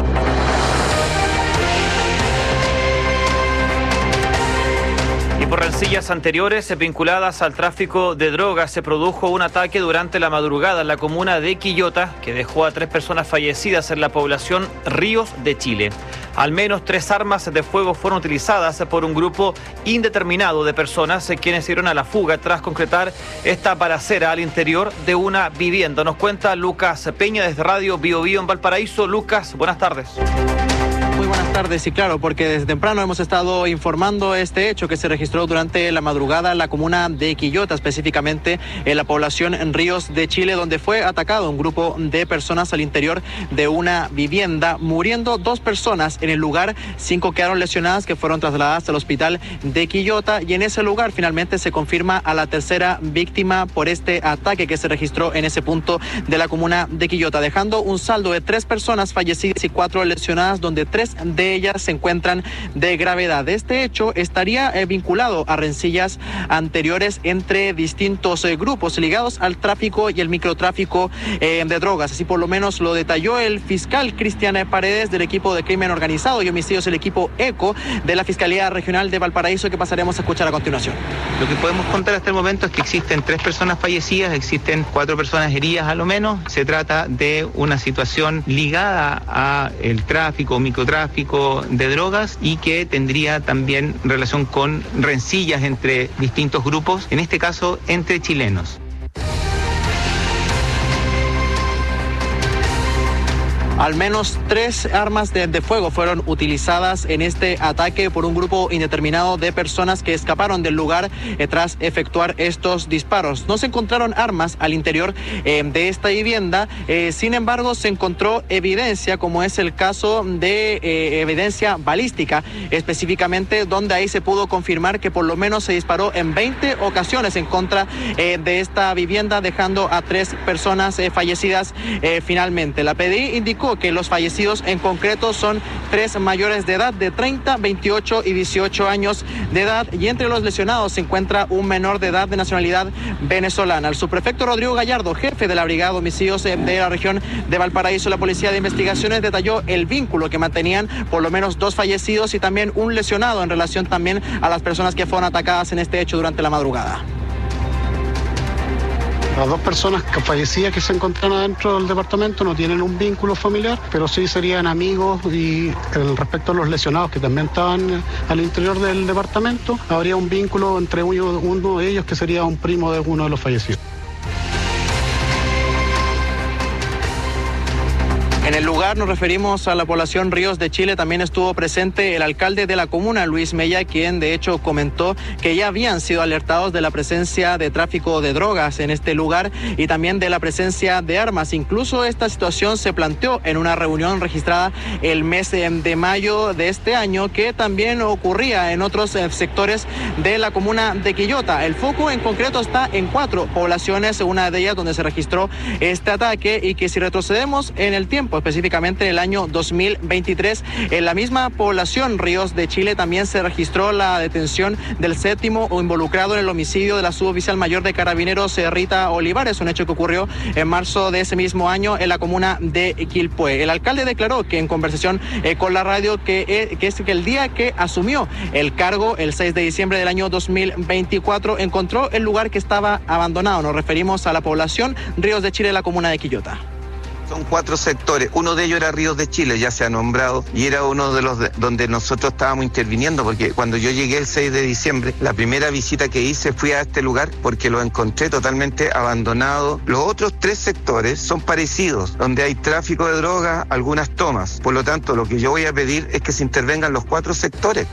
Y por rencillas anteriores vinculadas al tráfico de drogas se produjo un ataque durante la madrugada en la comuna de Quillota que dejó a tres personas fallecidas en la población Ríos de Chile. Al menos tres armas de fuego fueron utilizadas por un grupo indeterminado de personas quienes dieron a la fuga tras concretar esta balacera al interior de una vivienda. Nos cuenta Lucas Peña desde Radio Bio Bio en Valparaíso. Lucas, buenas tardes. Muy buenas tardes, y claro, porque desde temprano hemos estado informando este hecho que se registró durante la madrugada en la comuna de Quillota, específicamente en la población en Ríos de Chile, donde fue atacado un grupo de personas al interior de una vivienda, muriendo dos personas en el lugar, cinco quedaron lesionadas que fueron trasladadas al hospital de Quillota, y en ese lugar finalmente se confirma a la tercera víctima por este ataque que se registró en ese punto de la comuna de Quillota, dejando un saldo de tres personas fallecidas y cuatro lesionadas, donde tres de ellas se encuentran de gravedad. Este hecho estaría eh, vinculado a rencillas anteriores entre distintos eh, grupos ligados al tráfico y el microtráfico eh, de drogas. Así por lo menos lo detalló el fiscal Cristian Paredes del equipo de crimen organizado y homicidios, el equipo ECO de la Fiscalía Regional de Valparaíso, que pasaremos a escuchar a continuación. Lo que podemos contar hasta el momento es que existen tres personas fallecidas, existen cuatro personas heridas a lo menos. Se trata de una situación ligada a el tráfico, microtráfico de drogas, y que tendría también relación con rencillas entre distintos grupos, en este caso entre chilenos. Al menos tres armas de, de fuego fueron utilizadas en este ataque por un grupo indeterminado de personas que escaparon del lugar eh, tras efectuar estos disparos. No se encontraron armas al interior eh, de esta vivienda, eh, sin embargo se encontró evidencia, como es el caso de eh, evidencia balística, específicamente donde ahí se pudo confirmar que por lo menos se disparó en veinte ocasiones en contra eh, de esta vivienda, dejando a tres personas eh, fallecidas eh, finalmente. La P D I indicó que los fallecidos en concreto son tres mayores de edad de treinta, veintiocho y dieciocho años de edad, y entre los lesionados se encuentra un menor de edad de nacionalidad venezolana. El subprefecto Rodrigo Gallardo, jefe de la Brigada de Homicidios de la región de Valparaíso, la Policía de Investigaciones, detalló el vínculo que mantenían por lo menos dos fallecidos y también un lesionado en relación también a las personas que fueron atacadas en este hecho durante la madrugada. Las dos personas que fallecidas que se encuentran adentro del departamento no tienen un vínculo familiar, pero sí serían amigos, y el respecto a los lesionados que también estaban al interior del departamento, habría un vínculo entre uno, uno de ellos que sería un primo de uno de los fallecidos. En el lugar nos referimos a la población Ríos de Chile. También estuvo presente el alcalde de la comuna, Luis Mella, quien de hecho comentó que ya habían sido alertados de la presencia de tráfico de drogas en este lugar y también de la presencia de armas. Incluso esta situación se planteó en una reunión registrada el mes de mayo de este año, que también ocurría en otros sectores de la comuna de Quillota. El foco en concreto está en cuatro poblaciones, una de ellas donde se registró este ataque, y que si retrocedemos en el tiempo, específicamente en el año dos mil veintitrés. En la misma población Ríos de Chile también se registró la detención del séptimo involucrado en el homicidio de la suboficial mayor de Carabineros, Rita Olivares, un hecho que ocurrió en marzo de ese mismo año en la comuna de Quilpué. El alcalde declaró que en conversación eh, con la radio que, eh, que es que el día que asumió el cargo, el seis de diciembre del año dos mil veinticuatro, encontró el lugar que estaba abandonado. Nos referimos a la población Ríos de Chile, la comuna de Quillota. Son cuatro sectores, uno de ellos era Ríos de Chile, ya se ha nombrado, y era uno de los de, donde nosotros estábamos interviniendo, porque cuando yo llegué el seis de diciembre, la primera visita que hice fui a este lugar porque lo encontré totalmente abandonado. Los otros tres sectores son parecidos, donde hay tráfico de drogas, algunas tomas. Por lo tanto, lo que yo voy a pedir es que se intervengan los cuatro sectores.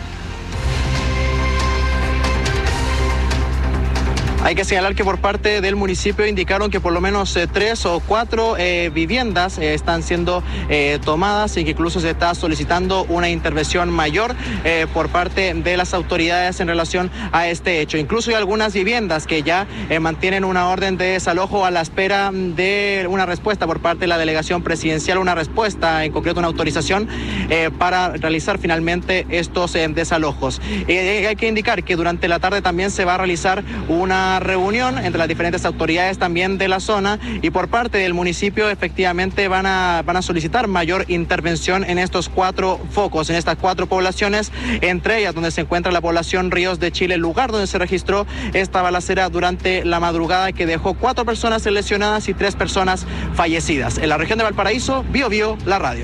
Hay que señalar que por parte del municipio indicaron que por lo menos eh, tres o cuatro eh, viviendas eh, están siendo eh, tomadas y que incluso se está solicitando una intervención mayor eh, por parte de las autoridades en relación a este hecho. Incluso hay algunas viviendas que ya eh, mantienen una orden de desalojo a la espera de una respuesta por parte de la delegación presidencial, una respuesta, en concreto una autorización eh, para realizar finalmente estos eh, desalojos. Eh, hay que indicar que durante la tarde también se va a realizar una reunión entre las diferentes autoridades también de la zona, y por parte del municipio efectivamente van a, van a solicitar mayor intervención en estos cuatro focos, en estas cuatro poblaciones, entre ellas donde se encuentra la población Ríos de Chile, el lugar donde se registró esta balacera durante la madrugada que dejó cuatro personas lesionadas y tres personas fallecidas. En la región de Valparaíso, Bio Bio, la radio.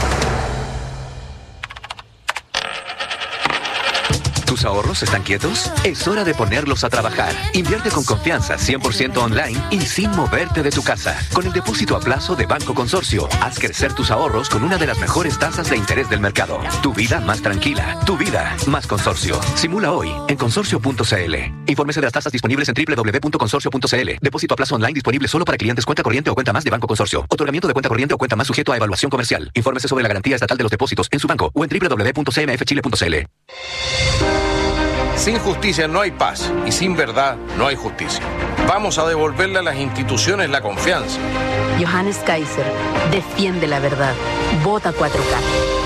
¿Tus ahorros están quietos? Es hora de ponerlos a trabajar. Invierte con confianza, cien por ciento online y sin moverte de tu casa. Con el depósito a plazo de Banco Consorcio, haz crecer tus ahorros con una de las mejores tasas de interés del mercado. Tu vida más tranquila. Tu vida más Consorcio. Simula hoy en consorcio punto c l. Infórmese de las tasas disponibles en doble u doble u doble u punto consorcio punto c l. Depósito a plazo online disponible solo para clientes cuenta corriente o cuenta más de Banco Consorcio. Otorgamiento de cuenta corriente o cuenta más sujeto a evaluación comercial. Infórmese sobre la garantía estatal de los depósitos en su banco o en doble u doble u doble u punto c m f chile punto c l. Sin justicia no hay paz y sin verdad no hay justicia. Vamos a devolverle a las instituciones la confianza. Johannes Kaiser, defiende la verdad. Vota cuatro K.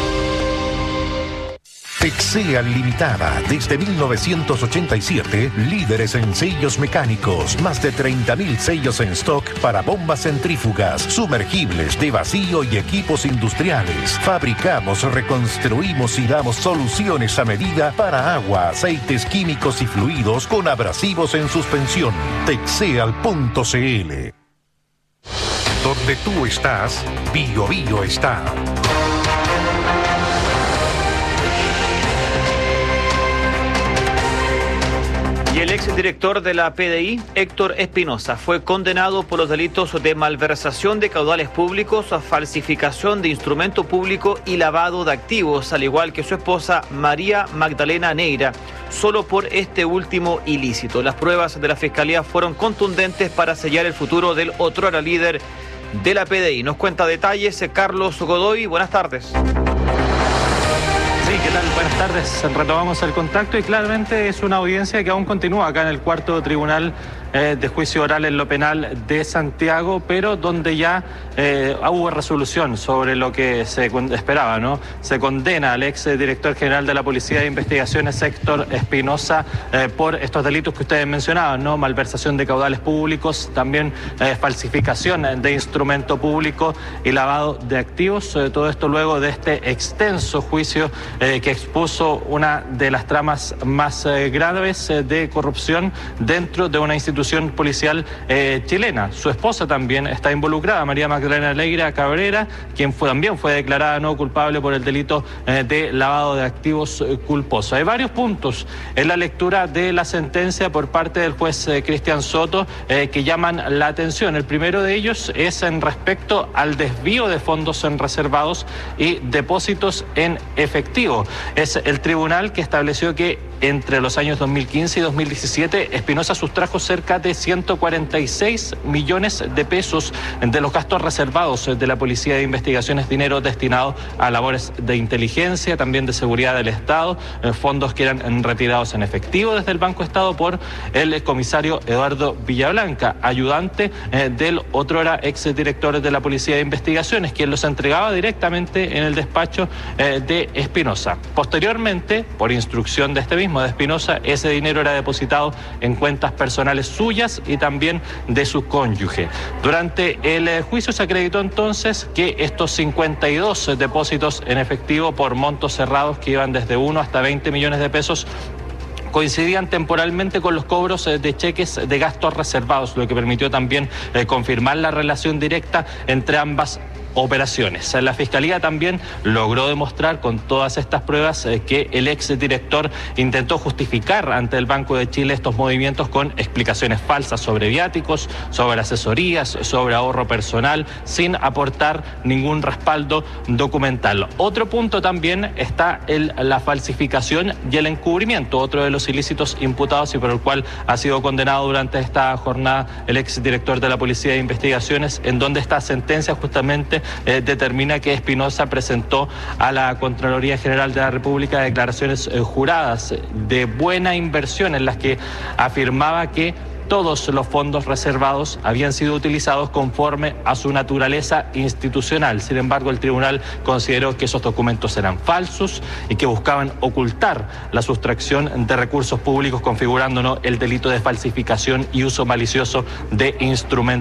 Texea Limitada, desde mil novecientos ochenta y siete, líderes en sellos mecánicos, más de treinta mil sellos en stock para bombas centrífugas, sumergibles de vacío y equipos industriales. Fabricamos, reconstruimos y damos soluciones a medida para agua, aceites químicos y fluidos con abrasivos en suspensión. Texeal punto c l. Donde tú estás, Bio Bio está. Y el exdirector de la P D I, Héctor Espinosa, fue condenado por los delitos de malversación de caudales públicos, falsificación de instrumento público y lavado de activos, al igual que su esposa María Magdalena Neira, solo por este último ilícito. Las pruebas de la Fiscalía fueron contundentes para sellar el futuro del otrora líder de la P D I. Nos cuenta detalles Carlos Godoy. Buenas tardes. Sí, ¿qué tal? Buenas tardes. Retomamos el contacto y claramente es una audiencia que aún continúa acá en el cuarto tribunal eh, de juicio oral en lo penal de Santiago, pero donde ya eh, hubo resolución sobre lo que se esperaba, ¿no? Se condena al ex director general de la Policía de Investigaciones, Héctor Espinosa, eh, por estos delitos que ustedes mencionaban, ¿no? Malversación de caudales públicos, también eh, falsificación de instrumento público y lavado de activos. Eh, todo esto luego de este extenso juicio eh, que expuso una de las tramas más eh, graves eh, de corrupción dentro de una institución policial eh, chilena. Su esposa también está involucrada, María Magdalena Neira Cabrera, quien fue, también fue declarada no culpable por el delito eh, de lavado de activos eh, culposo. Hay varios puntos en la lectura de la sentencia por parte del juez eh, Cristian Soto eh, que llaman la atención. El primero de ellos es en respecto al desvío de fondos en reservados y depósitos en efectivo. Es el tribunal que estableció que entre los años dos mil quince y dos mil diecisiete, Espinosa sustrajo cerca de ciento cuarenta y seis millones de pesos de los gastos reservados de la Policía de Investigaciones, dinero destinado a labores de inteligencia, también de seguridad del Estado, fondos que eran retirados en efectivo desde el Banco Estado por el comisario Eduardo Villablanca, ayudante del otrora exdirector de la Policía de Investigaciones, quien los entregaba directamente en el despacho de Espinosa. Posteriormente, por instrucción de este mismo, de Espinosa, ese dinero era depositado en cuentas personales suyas y también de su cónyuge. Durante el juicio se acreditó entonces que estos cincuenta y dos depósitos en efectivo por montos cerrados que iban desde uno hasta veinte millones de pesos coincidían temporalmente con los cobros de cheques de gastos reservados, lo que permitió también eh, confirmar la relación directa entre ambas operaciones. La Fiscalía también logró demostrar con todas estas pruebas eh, que el exdirector intentó justificar ante el Banco de Chile estos movimientos con explicaciones falsas sobre viáticos, sobre asesorías, sobre ahorro personal, sin aportar ningún respaldo documental. Otro punto también está el, la falsificación y el encubrimiento, otro de los ilícitos imputados y por el cual ha sido condenado durante esta jornada el exdirector de la Policía de Investigaciones, en donde esta sentencia justamente Eh, determina que Espinosa presentó a la Contraloría General de la República declaraciones eh, juradas de buena inversión en las que afirmaba que todos los fondos reservados habían sido utilizados conforme a su naturaleza institucional. Sin embargo, el tribunal consideró que esos documentos eran falsos y que buscaban ocultar la sustracción de recursos públicos, configurando, ¿no?, el delito de falsificación y uso malicioso de instrumentos